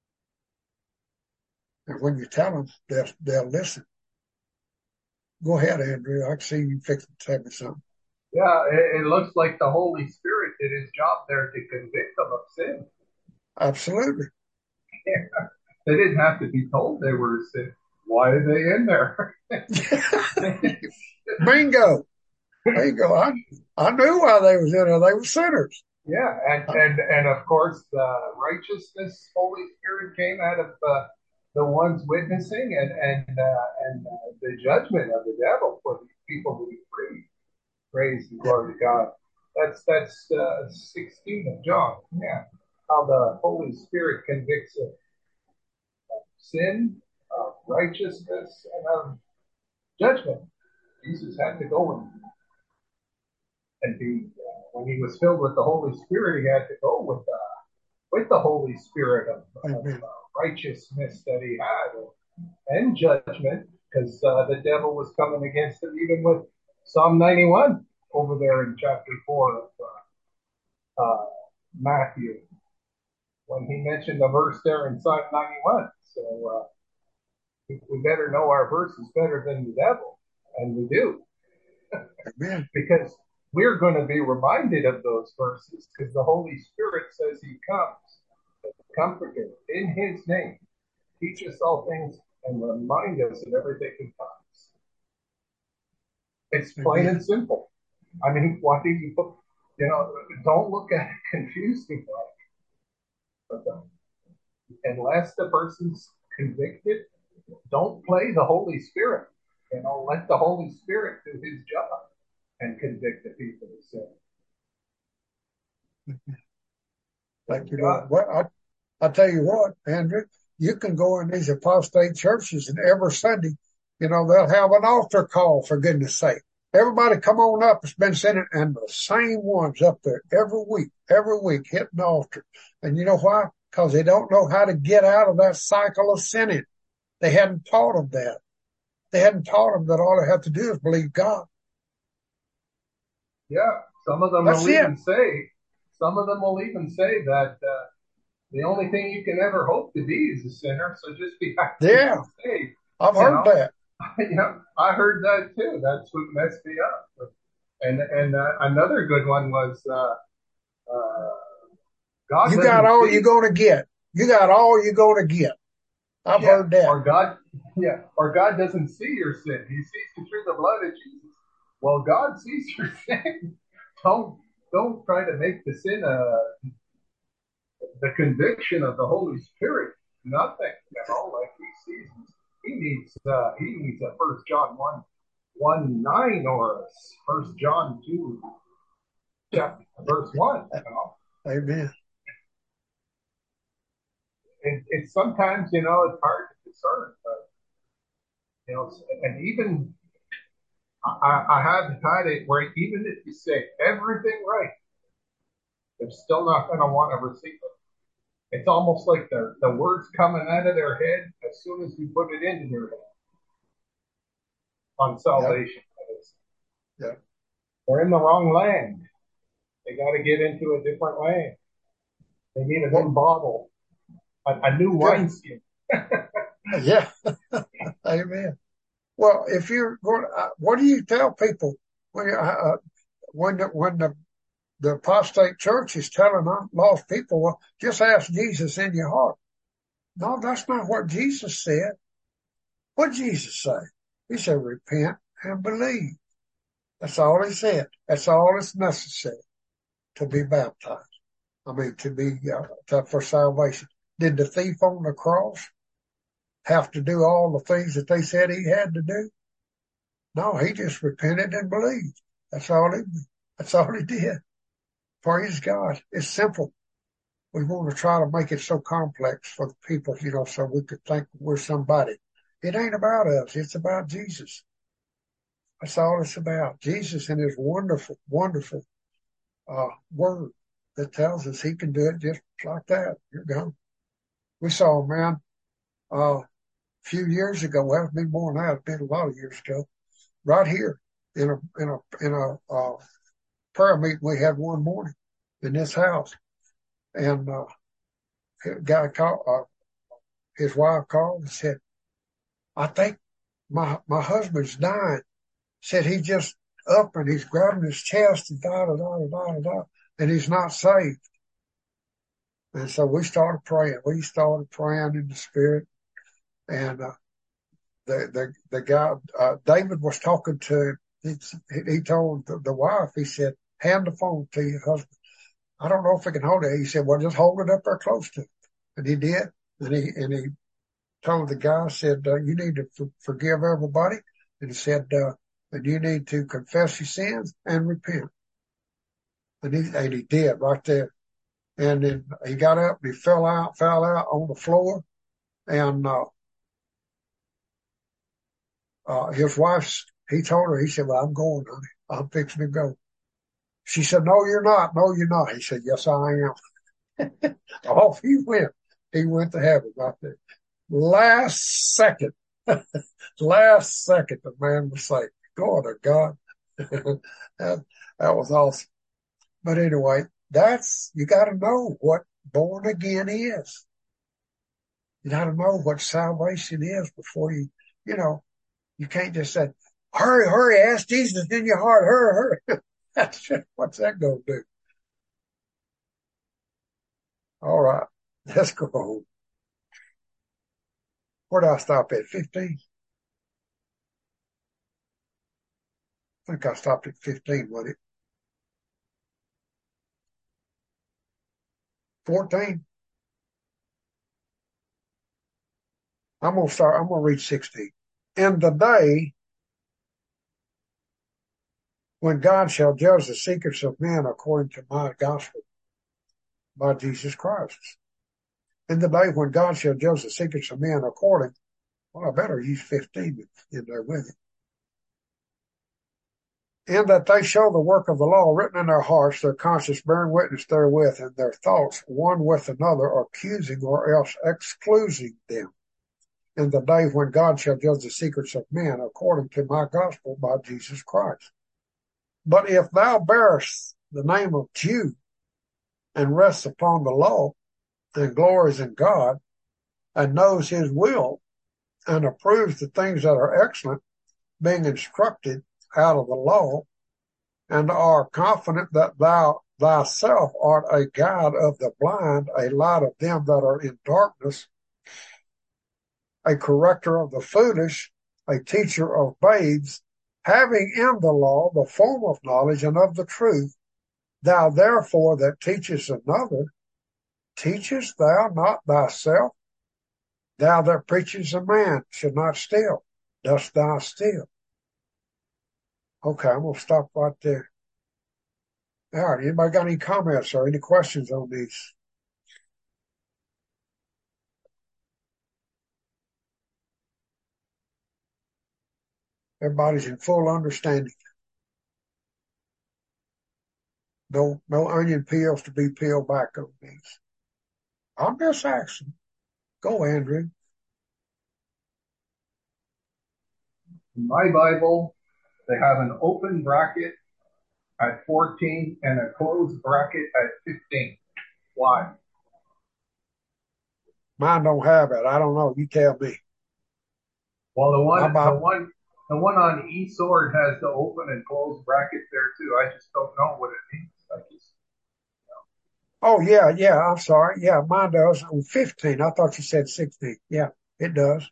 And when you tell them, they'll, they'll listen. Go ahead, Andrew. I can see you fixing to say me something. Yeah, it, it looks like the Holy Spirit did his job there to convict them of sin. Absolutely. Yeah. They didn't have to be told they were sin. Why are they in there? Bingo. Bingo. I, I knew why they was in there. They were sinners. Yeah, and, and, and of course, the righteousness, Holy Spirit came out of uh, the ones witnessing, and and uh, and uh, the judgment of the devil for these people to be free. Praise and glory to God. That's that's uh, sixteen of John. Yeah, how the Holy Spirit convicts of, of sin, of righteousness, and of judgment. Jesus had to go and and be uh, when he was filled with the Holy Spirit, he had to go with uh, with the Holy Spirit of, of uh, righteousness that he had and judgment, because uh, the devil was coming against him, even with Psalm ninety-one over there in chapter four of uh, uh, Matthew, when he mentioned the verse there in Psalm ninety-one. So uh, we, we better know our verses better than the devil, and we do. Because we're going to be reminded of those verses, because the Holy Spirit says he comes, comforter, in his name, teach us all things and remind us of everything he comes. It's plain and simple. I mean, why do you, you know, don't look at it confusing like. But, uh, unless the person's convicted, don't play the Holy Spirit. You know, let the Holy Spirit do his job and convict the people of sin. Thank you, Lord. Well, I, I tell you what, Andrew, you can go in these apostate churches and every Sunday, you know, they'll have an altar call, for goodness sake. Everybody come on up. It's been sitting, and the same ones up there every week, every week hitting the altar. And you know why? Because they don't know how to get out of that cycle of sinning. They hadn't taught them that. They hadn't taught them that all they have to do is believe God. Yeah, some of them That's will it. even say, some of them will even say that uh, the only thing you can ever hope to be is a sinner, so just be happy Yeah, to be saved. I've You heard know? that. Yeah, I heard that too. That's what messed me up. And and uh, another good one was uh, uh, God You doesn't got all see, you're going to get. You got all you're going to get. I've yeah, heard that. or God, yeah, or God doesn't see your sin. He sees you through the blood of Jesus. Well, God sees your sin. Don't don't try to make the sin uh, the conviction of the Holy Spirit nothing, you know, like he sees. He needs, uh, he needs a First John one, one nine or a First John two, chapter, verse one, you know. Amen. It, it's sometimes, you know, it's hard to discern, but, you know, and even, I, I have had it where even if you say everything right, they're still not going to want to receive it. It's almost like the, the words coming out of their head as soon as you put it into their head on salvation. Yeah. Yeah. They're in the wrong land. They got to get into a different land. They need a new bottle, a, a new wineskin. Yeah. Amen. Well, if you're going, uh, what do you tell people when uh, when the, when the the apostate church is telling lost people, well, just ask Jesus in your heart? No, that's not what Jesus said. What did Jesus say? He said, repent and believe. That's all he said. That's all that's necessary to be baptized. I mean, to be uh, to, for salvation. Did the thief on the cross have to do all the things that they said he had to do? No, he just repented and believed. That's all he. That's all he did. Praise God. It's simple. We want to try to make it so complex for the people, you know, so we could think we're somebody. It ain't about us. It's about Jesus. That's all it's about. Jesus and his wonderful, wonderful uh, word that tells us he can do it just like that. You're gone. We saw a man uh, a few years ago. Well, it's been more than that. It's been a lot of years ago. Right here in a in a in a uh, prayer meeting we had one morning in this house, and uh, a guy called. Uh, his wife called and said, "I think my my husband's dying." Said he just up and he's grabbing his chest and da da da da da da, and he's not saved. And so we started praying. We started praying in the spirit, and uh, the the the guy uh, David was talking to him. He, he told the, the wife. He said, "Hand the phone to your husband. I don't know if I can hold it." He said, "Well, just hold it up there close to him." And he did. And he and he told the guy, said, uh, "You need to f- forgive everybody." And he said, uh, "And you need to confess your sins and repent." And he, and he did right there. And then he got up and he fell out, fell out on the floor. And, uh, uh, his wife's, he told her, he said, "Well, I'm going, honey. I'm fixing to go." She said, "No, you're not. No, you're not." He said, "Yes, I am." Off he went. He went to heaven right there. Last second, last second, the man was saved. God, to God. that, that was awesome. But anyway, that's, you got to know what born again is. You got to know what salvation is before you, you know, you can't just say, "Hurry, hurry, ask Jesus in your heart, hurry, hurry." That's just, what's that going to do? All right, let's go home. Where did I stop at? fifteen? I think I stopped at fifteen, wasn't it? fourteen? I'm going to start, I'm going to read sixteen. "In the day when God shall judge the secrets of men according to my gospel by Jesus Christ." In the day when God shall judge the secrets of men according, well, I better use fifteen in there with it. "In that they show the work of the law written in their hearts, their conscience bearing witness therewith, and their thoughts one with another accusing or else excluding them. In the day when God shall judge the secrets of men according to my gospel by Jesus Christ. But if thou bearest the name of Jew and rests upon the law and glories in God and knows his will and approves the things that are excellent, being instructed out of the law, and are confident that thou thyself art a guide of the blind, a light of them that are in darkness, a corrector of the foolish, a teacher of babes, having in the law the form of knowledge and of the truth, thou therefore that teachest another, teachest thou not thyself? Thou that preachest a man should not steal. Dost thou steal? Okay, I'm going to stop right there. All right, anybody got any comments or any questions on these? Everybody's in full understanding. No, no onion peels to be peeled back on these. I'm just asking. Go, Andrew. In my Bible, they have an open bracket at fourteen and a closed bracket at fifteen. Why? Mine don't have it. I don't know. You tell me. Well, the one, My the Bible. one, the one on eSword has the open and closed bracket there too. I just don't know what it means. I just, Oh, yeah, yeah. I'm sorry. Yeah, mine does. On fifteen. I thought you said sixteen. Yeah, it does.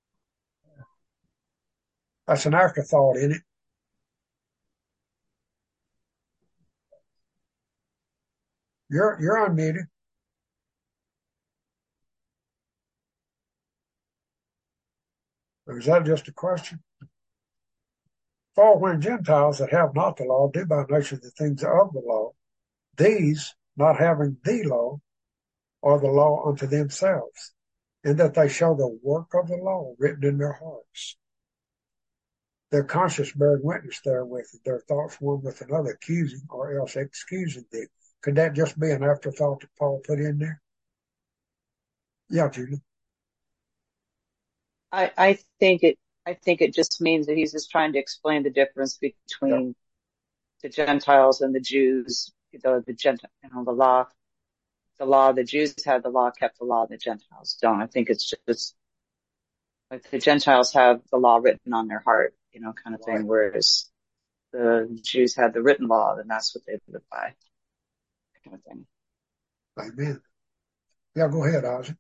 That's an afterthought, isn't it? You're, you're unmuted. Or is that just a question? For when Gentiles that have not the law do by nature the things of the law, these, not having the law, are the law unto themselves, in that they show the work of the law written in their hearts. Their conscience bearing witness therewith, their thoughts one with another, accusing or else excusing them. Could that just be an afterthought that Paul put in there? Yeah, Julie. I, I think it, I think it just means that he's just trying to explain the difference between Yep. the Gentiles and the Jews. The, the Gent, you know, the law, the law, the Jews had the law, kept the law, the Gentiles don't. I think it's just like the Gentiles have the law written on their heart, you know, kind of thing, Right. whereas the Jews had the written law, and that's what they live by, kind of thing. Amen. Yeah, go ahead, Isaac.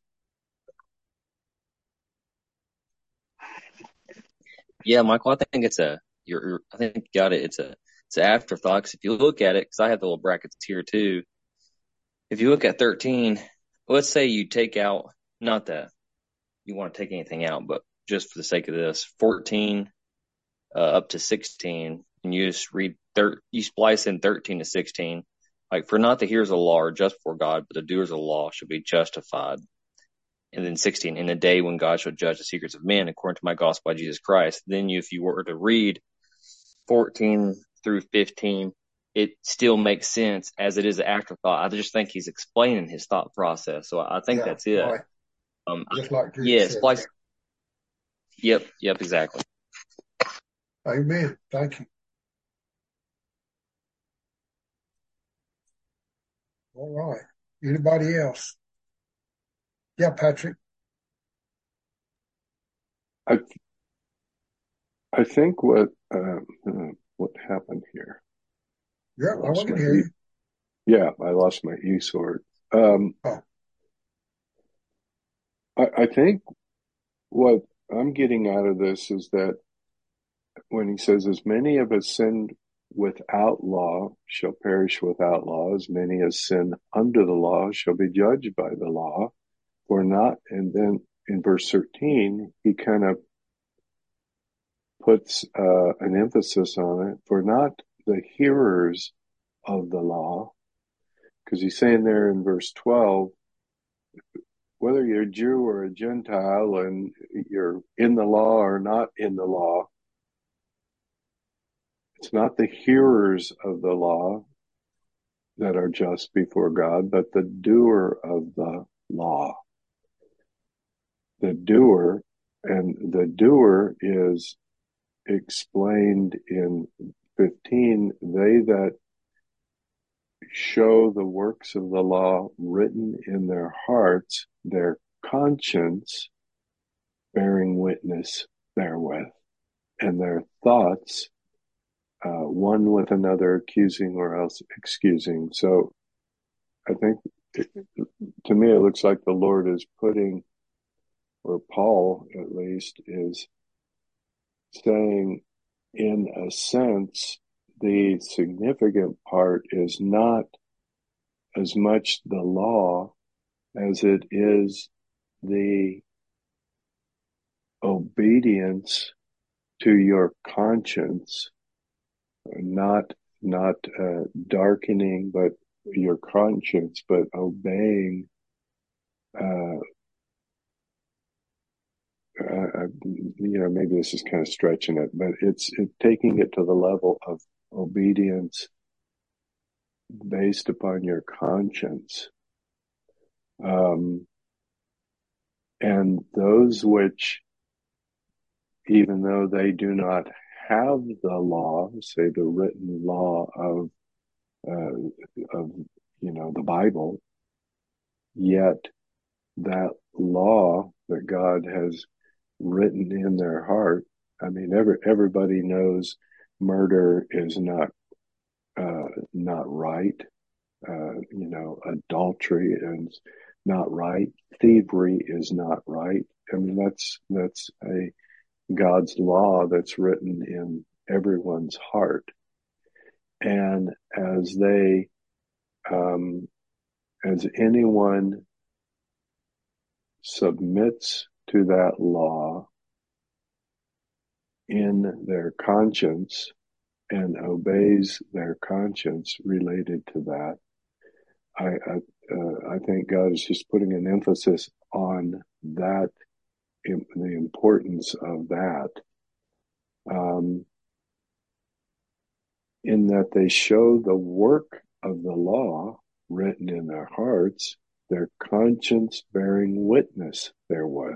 Yeah, Michael, I think it's a, you're, you're I think you got it. It's a, it's an afterthought. 'Cause if you look at it, because I have the little brackets here too. If you look at thirteen, let's say you take out, not that you want to take anything out, but just for the sake of this, fourteen uh, up to sixteen, and you just read, thir- you splice in thirteen to sixteen. Like, for not the hearers of the law are just before God, but the doers of the law shall be justified. And then sixteen, in the day when God shall judge the secrets of men according to my gospel by Jesus Christ. Then you, if you were to read fourteen through fifteen, it still makes sense as it is an afterthought. I just think he's explaining his thought process. So I think Yeah, that's it. right. Um, Just like Julie yeah, said. splice. Yep, yep, exactly. Amen. Thank you. All right. Anybody else? Yeah, Patrick. I I think what uh, uh, what happened here. Yeah, I well, we lost can my hear e- you. yeah, I lost my e-sword. Um, Oh, I, I think what I'm getting out of this is that when he says, "As many of us sinned without law shall perish without law; as many as sin under the law shall be judged by the law." For not, and then in verse thirteen, he kind of puts uh, an emphasis on it. For not the hearers of the law, because he's saying there in verse twelve, whether you're a Jew or a Gentile and you're in the law or not in the law, it's not the hearers of the law that are just before God, but the doer of the law. The doer, and the doer is explained in fifteen, they that show the works of the law written in their hearts, their conscience bearing witness therewith, and their thoughts uh, one with another accusing or else excusing. So I think it, to me it looks like the Lord is putting, or Paul at least is saying, in a sense, the significant part is not as much the law as it is the obedience to your conscience, not not uh, darkening, but your conscience, but obeying. Uh, uh, you know, maybe this is kind of stretching it, but it's it, taking it to the level of obedience based upon your conscience. Um, and those which, even though they do not have the law, say the written law of, uh, of, you know, the Bible, yet that law that God has written in their heart. I mean, every, everybody knows murder is not, uh, not right. Uh, you know, adultery is not right. Thievery is not right. I mean, that's, that's a God's law that's written in everyone's heart. And as they, um, as anyone submits to that law in their conscience and obeys their conscience related to that, I, I, uh, I think God is just putting an emphasis on that, in, the importance of that, um, in that they show the work of the law written in their hearts, their conscience bearing witness therewith.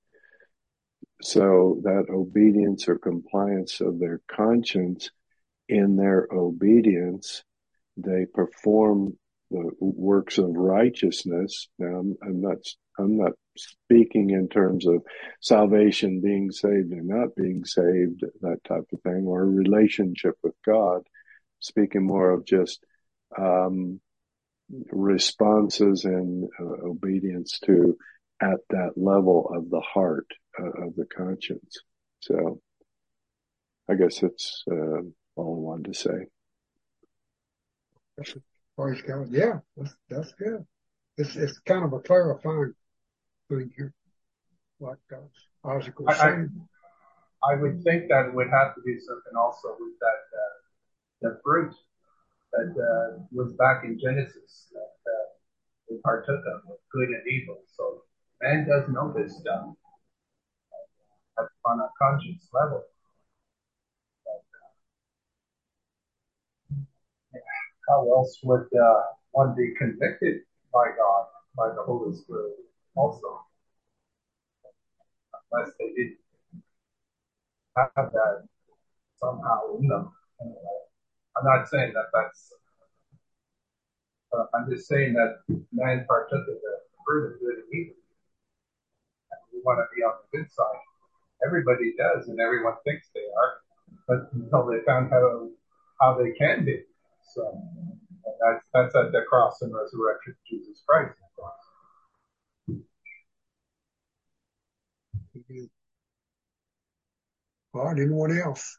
So that obedience or compliance of their conscience, in their obedience, they perform the works of righteousness. Now, I'm, I'm not, I'm not speaking in terms of salvation, being saved and not being saved, that type of thing, or a relationship with God. Speaking more of just um, responses and uh, obedience to at that level of the heart, uh, of the conscience. So I guess that's uh, all I wanted to say. That's praise God. Yeah, that's, that's good. It's it's kind of a clarifying thing here, like uh, Isaac was I, I saying. I would think that it would have to be something also with that uh, the fruit that uh, was back in Genesis that uh, they partook of, with good and evil. So man does know this stuff on a conscience level. How else would uh, one be convicted by God, by the Holy Spirit also, unless they didn't have that somehow in them? Anyway, I'm not saying that that's, uh, I'm just saying that man partook of the fruit of good and evil. And we want to be on the good side. Everybody does, and everyone thinks they are, but until they found how how they can be. So that's that's at the cross and resurrection of Jesus Christ. All right, anyone else?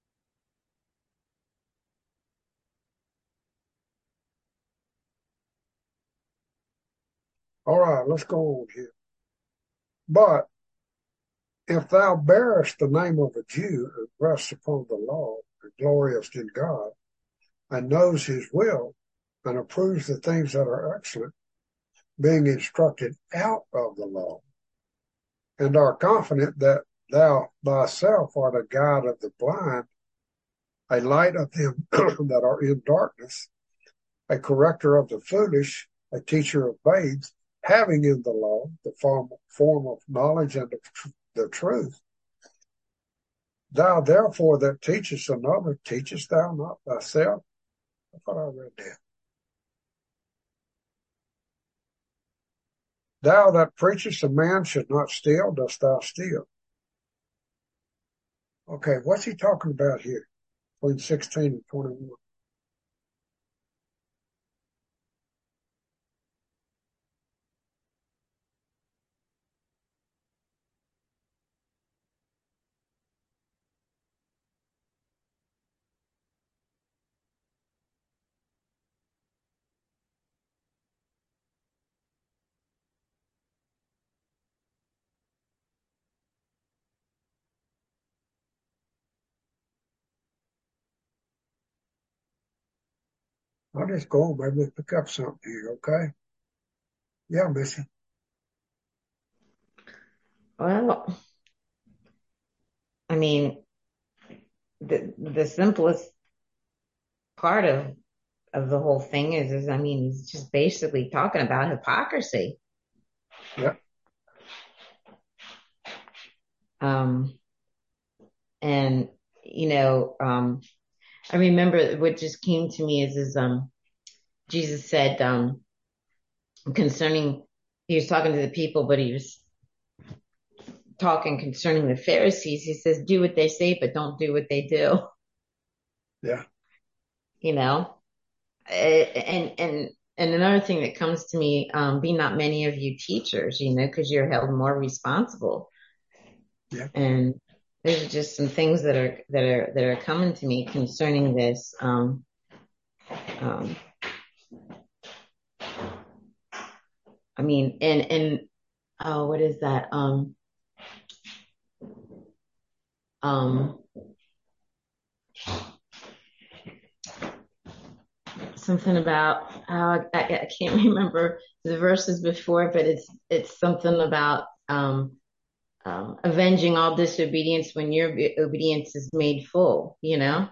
All right, let's go on here. But if thou bearest the name of a Jew and rests upon the law and gloriest in God, and knows his will, and approves the things that are excellent, being instructed out of the law, and are confident that thou thyself art a guide of the blind, a light of them that are in darkness, a corrector of the foolish, a teacher of babes, having in the law the form, form of knowledge and the, the truth. Thou therefore that teachest another, teachest thou not thyself? I thought I read that. Thou that preachest a man should not steal, dost thou steal? Okay, what's he talking about here between sixteen and twenty-one? I'll just go on. Maybe we'll pick up something here, okay? Yeah, Missy. Well, I mean, the the simplest part of of the whole thing is, is I mean, he's just basically talking about hypocrisy. Yeah. Um, and you know, um, I remember what just came to me is, is um, Jesus said, um, concerning, he was talking to the people, but he was talking concerning the Pharisees. He says, do what they say, but don't do what they do. Yeah. You know, and, and, and another thing that comes to me, um, be not many of you teachers, you know, because you're held more responsible. Yeah. And there's just some things that are, that are, that are coming to me concerning this. Um, um, I mean, and, and, oh, what is that? Um, um, something about how I, I can't remember the verses before, but it's, it's something about, um, um, avenging all disobedience when your obedience is made full, you know?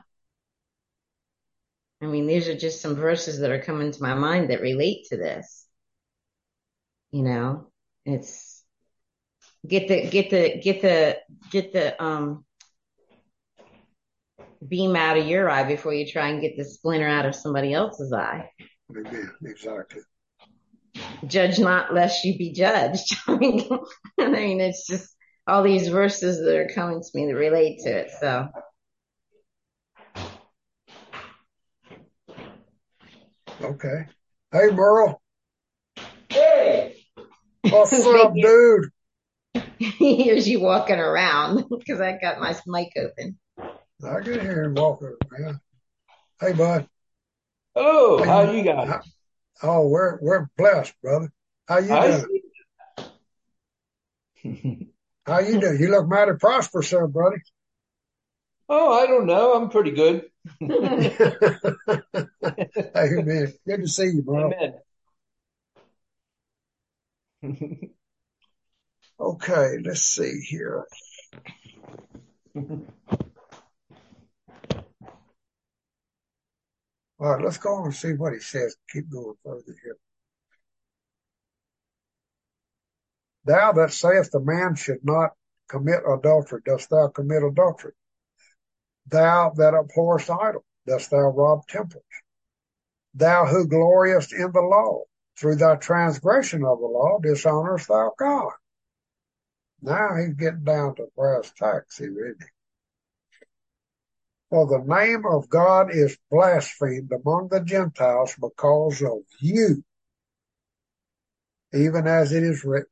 I mean, these are just some verses that are coming to my mind that relate to this. You know, it's get the, get the, get the, get the, um, beam out of your eye before you try and get the splinter out of somebody else's eye. Amen. Exactly. Judge not lest you be judged. I mean, I mean, it's just all these verses that are coming to me that relate to it. So. Okay. Hey, Merle. Hey. What's up, dude? He hears you walking around because I got my mic open. I can hear him walking around. Hey, bud. Hello. How, how you guys? How, oh, we're we're blessed, brother. How you I doing? How you doing? You look mighty prosperous, sir, buddy. Oh, I don't know. I'm pretty good. Amen. Good to see you, bro. Amen. Okay, let's see here. All right, let's go on and see what he says. Keep going further here. Thou that sayest a man should not commit adultery, dost thou commit adultery? Thou that abhorrest idol, dost thou rob temples? Thou who gloriest in the law, through thy transgression of the law, dishonorest thou God. Now he's getting down to brass tacks here, isn't he? For the name of God is blasphemed among the Gentiles because of you, even as it is written,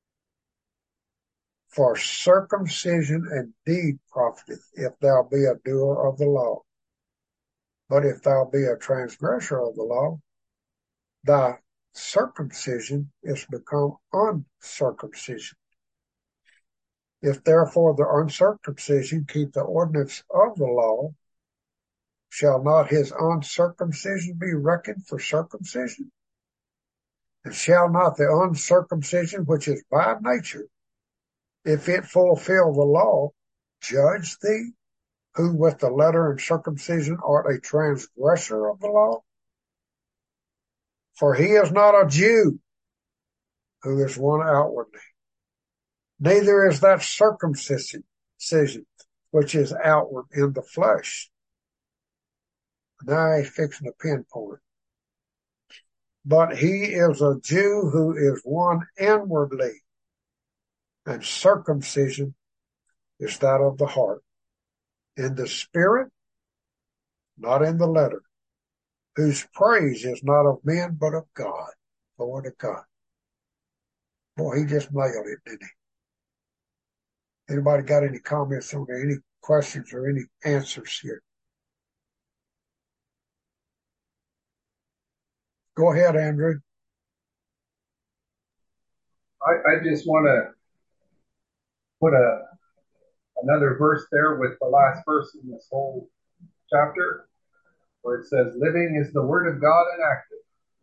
for circumcision indeed profiteth, if thou be a doer of the law. But if thou be a transgressor of the law, thy circumcision is become uncircumcision. If therefore the uncircumcision keep the ordinance of the law, shall not his uncircumcision be reckoned for circumcision? And shall not the uncircumcision, which is by nature, if it fulfill the law, judge thee, who with the letter and circumcision art a transgressor of the law? For he is not a Jew, who is one outwardly, neither is that circumcision, which is outward in the flesh. Now he's fixing to pinpoint. But he is a Jew who is one inwardly, and circumcision is that of the heart, in the spirit, not in the letter, whose praise is not of men, but of God. Glory to God. Boy, he just nailed it, didn't he? Anybody got any comments on there, any questions or any answers here? Go ahead, Andrew. I, I just want to put a another verse there with the last verse in this whole chapter. where it says, living is the word of God and active.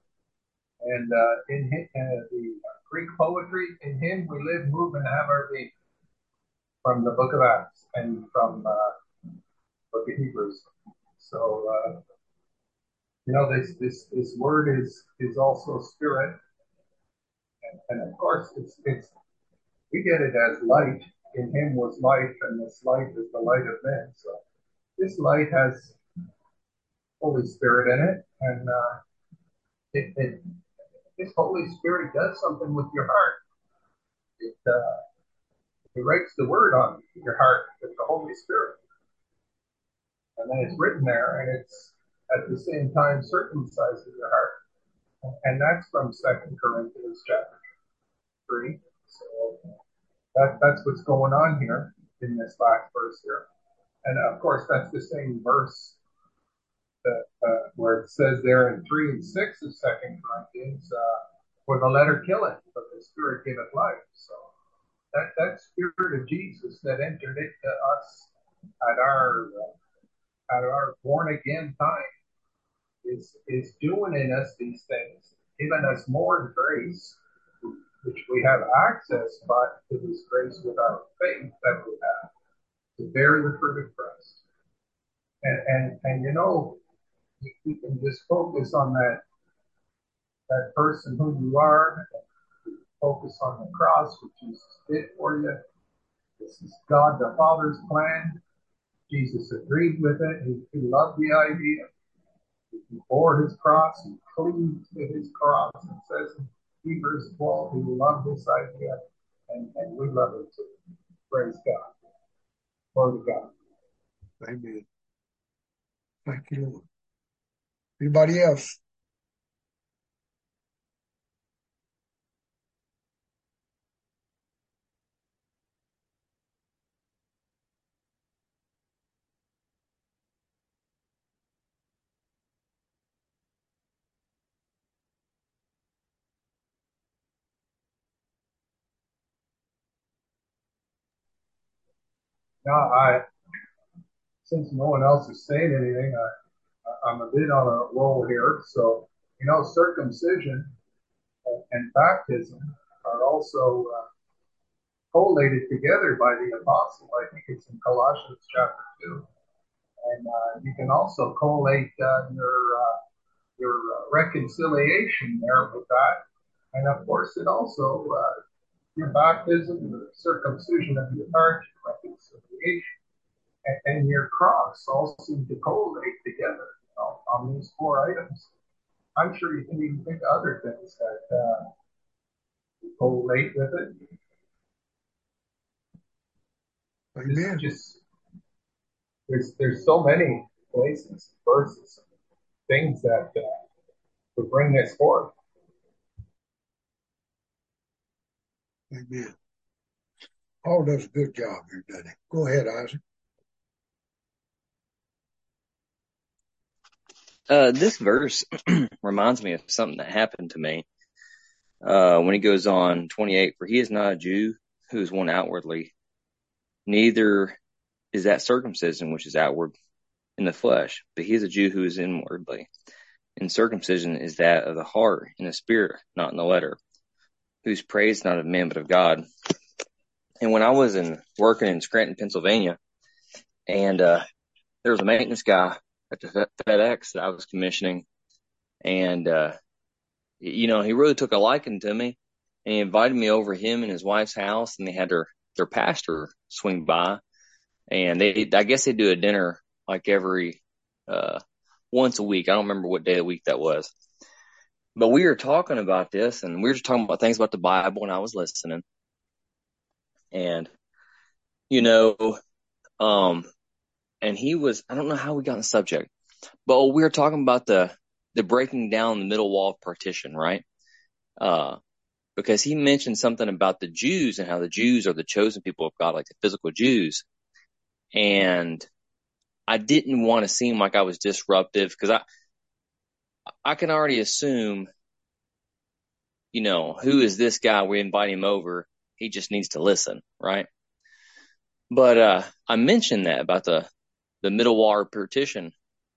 And uh, in him, uh, the Greek poetry, in him we live, move, and have our being, from the book of Acts and from uh, book of Hebrews. So, uh, you know, this this this word is is also spirit, and, and of course, it's it's we get it as light. In him was life, and this light is the light of men. So, this light has Holy Spirit in it, and uh, it, it this Holy Spirit does something with your heart. It uh, it writes the word on your heart with the Holy Spirit, and then it's written there, and it's at the same time circumcises your heart, and that's from Second Corinthians chapter three. So that that's what's going on here in this last verse here, and of course that's the same verse that uh, where it says there in three and six of Second Corinthians, uh, for the letter killeth, but the Spirit giveth life. So that that Spirit of Jesus that entered into us at our uh, at our born again time is is doing in us these things, giving us more grace, which we have access by to this grace with our faith that we have to bear the fruit of Christ. And and and you know, you can just focus on that that person who you are, focus on the cross, which Jesus did for you. This is God the Father's plan. Jesus agreed with it. He, he loved the idea. He bore his cross. He cleaved to his cross. It says in Hebrews twelve, he loved this idea, and, and we love it too. Praise God. Glory to God. Amen. Thank you, Lord. Anybody else? Now, I, since no one else is saying anything, I, I'm a bit on a roll here. So, you know, circumcision and, and baptism are also uh, collated together by the apostle. I think it's in Colossians chapter two. And uh, you can also collate uh, your uh, your uh, reconciliation there with that. And of course, it also, uh, your baptism, the circumcision of your heart, your reconciliation, and, and your cross all seem to collate together, you know, on these four items. I'm sure you can even think of other things that uh, collate with it. Amen. Just there's there's so many places, verses, things that uh, would bring this forth. Amen. Paul does a good job here, doesn't he? Go ahead, Isaac. Uh, this verse reminds me of something that happened to me. Uh, when he goes on twenty-eight, for he is not a Jew who is one outwardly, neither is that circumcision which is outward in the flesh, but he is a Jew who is inwardly. And circumcision is that of the heart in the spirit, not in the letter, whose praise not of men but of God. And when I was in working in Scranton, Pennsylvania, and uh, there was a maintenance guy at the FedEx that I was commissioning, and uh, you know, he really took a liking to me, and he invited me over him and his wife's house, and they had their their pastor swing by, and they I guess they do a dinner like every uh, once a week. I don't remember what day of the week that was, but we were talking about this, and we were just talking about things about the Bible, and I was listening, and you know, um, and he was I don't know how we got on the subject, but we were talking about the the breaking down the middle wall of partition, right? Uh, because he mentioned something about the Jews and how the Jews are the chosen people of God, like the physical Jews. And I didn't want to seem like I was disruptive, because I, I can already assume, you know, who is this guy? We invite him over. He just needs to listen, right? But, uh, I mentioned that about the, the middle wall of partition.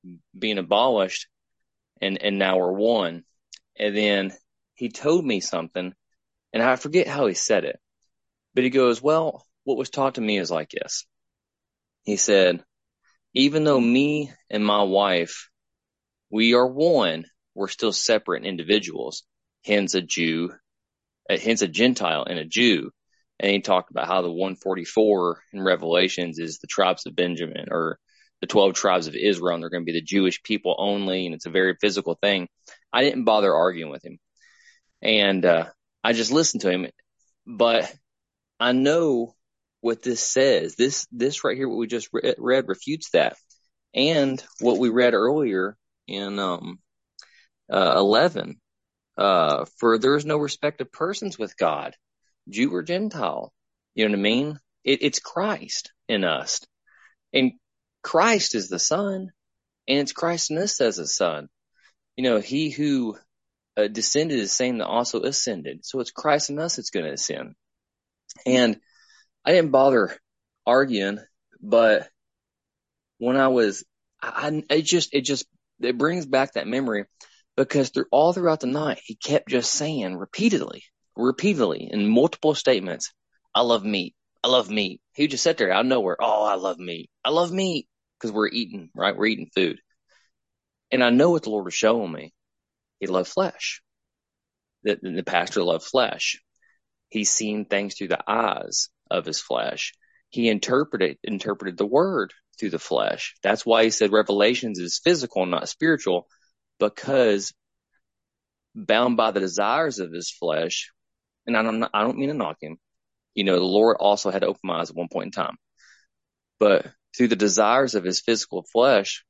being abolished, and, and now we're one. And then he told me something, and I forget how he said it, but he goes, well, what was taught to me is like this. He said, even though me and my wife, we are one, we're still separate individuals, hence a Jew, hence a Gentile and a Jew. And he talked about how the one forty-four in Revelations is the tribes of Benjamin, or the twelve tribes of Israel, and they're going to be the Jewish people only, and it's a very physical thing. I didn't bother arguing with him, and uh, I just listened to him. But I know what this says. This this right here, what we just read, read refutes that, and what we read earlier in um, uh, eleven. Uh, for there is no respect of persons with God, Jew or Gentile. You know what I mean? It, it's Christ in us. And Christ is the Son, and it's Christ in us as a Son. You know, he who uh, descended is same that also ascended. So it's Christ in us that's going to ascend. And I didn't bother arguing, but when I was, I, I it just, it just, it brings back that memory. Because through all throughout the night, he kept just saying repeatedly, repeatedly in multiple statements, I love meat. I love meat. He would just sit there out of nowhere. Oh, I love meat. I love meat. Because we're eating, right? We're eating food. And I know what the Lord was showing me. He loved flesh. The, the pastor loved flesh. He's seen things through the eyes of his flesh. He interpreted, interpreted the word through the flesh. That's why he said Revelations is physical, not spiritual. Because bound by the desires of his flesh, and I'm not, I don't mean to knock him. You know, the Lord also had to open my eyes at one point in time. But through the desires of his physical flesh,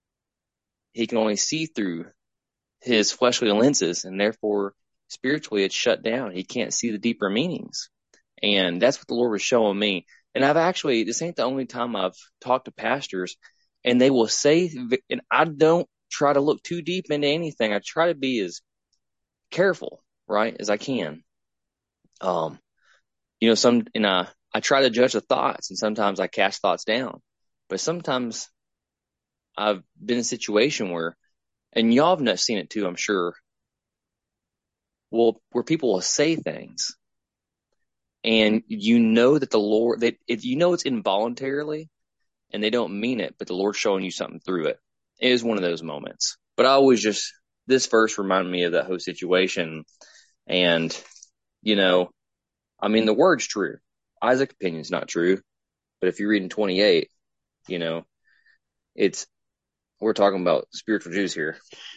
he can only see through his fleshly lenses, and therefore spiritually it's shut down. He can't see the deeper meanings. And that's what the Lord was showing me. And I've actually, this ain't the only time I've talked to pastors, and they will say, and I don't try to look too deep into anything. I try to be as careful, right, as I can. Um, you know, some, and I, I try to judge the thoughts, and sometimes I cast thoughts down. But sometimes I've been in a situation where, and y'all have seen it too, I'm sure, well, where people will say things, and you know that the Lord, that if you know it's involuntarily, and they don't mean it, but the Lord's showing you something through it. It is one of those moments. But I always just, this verse reminded me of that whole situation. And, you know, I mean, the word's true. Isaac's opinion's not true. But if you read in twenty-eight, you know, it's, we're talking about spiritual Jews here.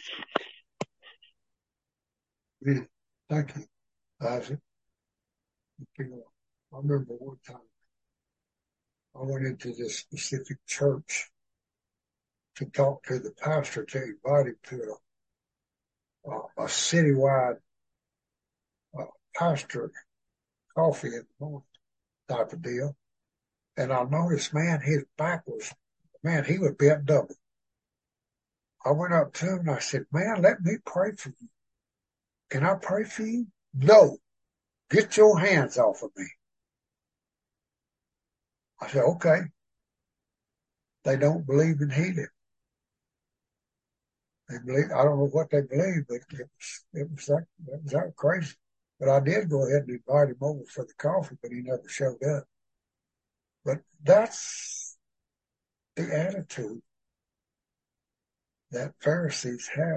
Yeah, thank you, Isaac. I remember one time I went into this specific church to talk to the pastor, to invite him to a, a, a citywide uh, pastor coffee in the morning type of deal. And I noticed, man, his back was, man, he was bent double. I went up to him and I said, man, let me pray for you. Can I pray for you? No. Get your hands off of me. I said, okay. They don't believe in healing. They believe, I don't know what they believe, but it was, it was that, it was that crazy. But I did go ahead and invite him over for the coffee, but he never showed up. But that's the attitude that Pharisees have.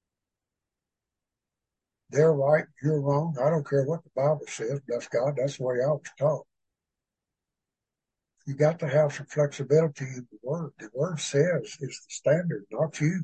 They're right, you're wrong. I don't care what the Bible says. That's God. That's the way I was taught. You got to have some flexibility in the word. The word says it's the standard, not you.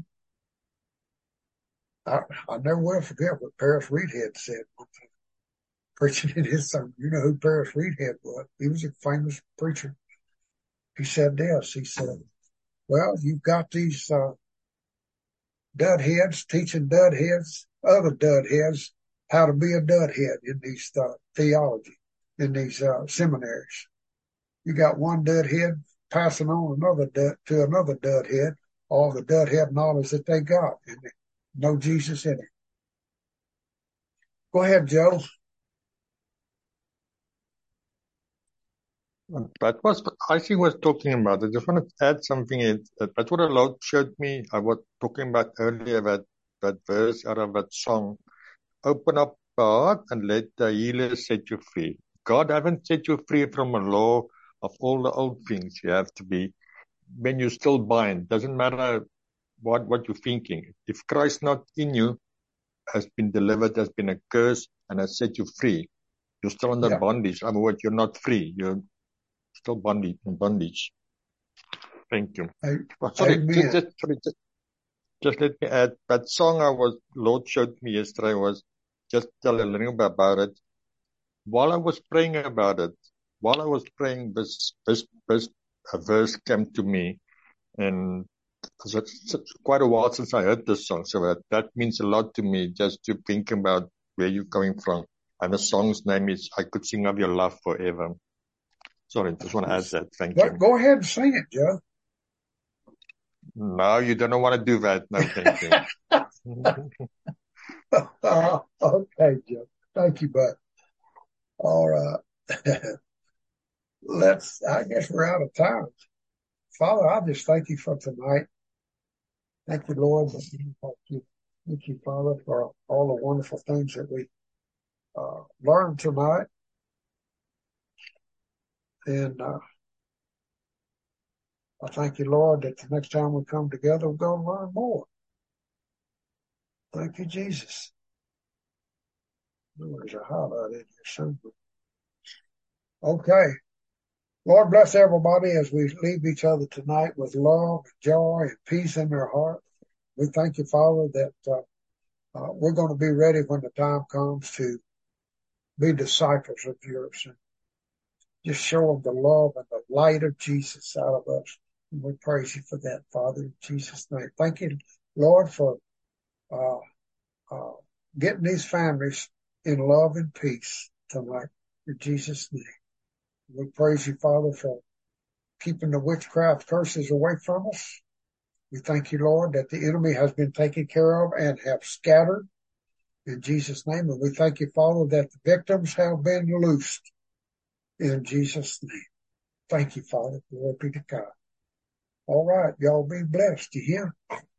I, I never will forget what Paris Reedhead said one time, preaching in his sermon. You know who Paris Reedhead was? He was a famous preacher. He said this. He said, well, you've got these uh, dud heads teaching dud heads, other dud heads, how to be a dud head in these uh, theology, in these uh, seminaries. You got one dud head passing on another dud to another dud head, all the dud head knowledge that they got, and no Jesus in it. Go ahead, Joe. That was what Isaac was talking about. I just want to add something. In, that, that's what the Lord showed me. I was talking about earlier, that, that verse out of that song. Open up your heart and let the healer set you free. God haven't set you free from a law of all the old things. You have to be, when you still bind, doesn't matter what, what you're thinking. If Christ not in you, has been delivered, has been a curse, and has set you free, you're still under Yeah. bondage. In other words, you're not free. You're still bondage, in bondage. Thank you. A- Oh, sorry, just, Amen. just, sorry, just, just let me add, that song I was, Lord showed me yesterday was, just tell a little bit about it. While I was praying about it, while I was praying, this, this, this a verse came to me, and it's, it's quite a while since I heard this song, so that, that means a lot to me, just to think about where you're coming from. And the song's name is I Could Sing of Your Love Forever. Sorry, just want to add that. Thank Go, you. go ahead and sing it, Joe. No, you don't want to do that. No, thank you. Uh, okay, Joe. Thank you, bud. All right. Let's, I guess we're out of time. Father, I just thank you for tonight. Thank you, Lord. Thank you, thank you, Father, for all the wonderful things that we uh, learned tonight. And uh, I thank you, Lord, that the next time we come together, we're going to learn more. Thank you, Jesus. There's a highlight in here somewhere. Okay. Lord, bless everybody as we leave each other tonight with love, joy, and peace in their heart. We thank you, Father, that uh, uh, we're going to be ready when the time comes to be disciples of yours and just show them the love and the light of Jesus out of us. And we praise you for that, Father, in Jesus' name. Thank you, Lord, for uh, uh, getting these families in love and peace tonight, in Jesus' name. We praise you, Father, for keeping the witchcraft curses away from us. We thank you, Lord, that the enemy has been taken care of and have scattered in Jesus' name. And we thank you, Father, that the victims have been loosed in Jesus' name. Thank you, Father. Glory be to God. All right. Y'all be blessed. You hear?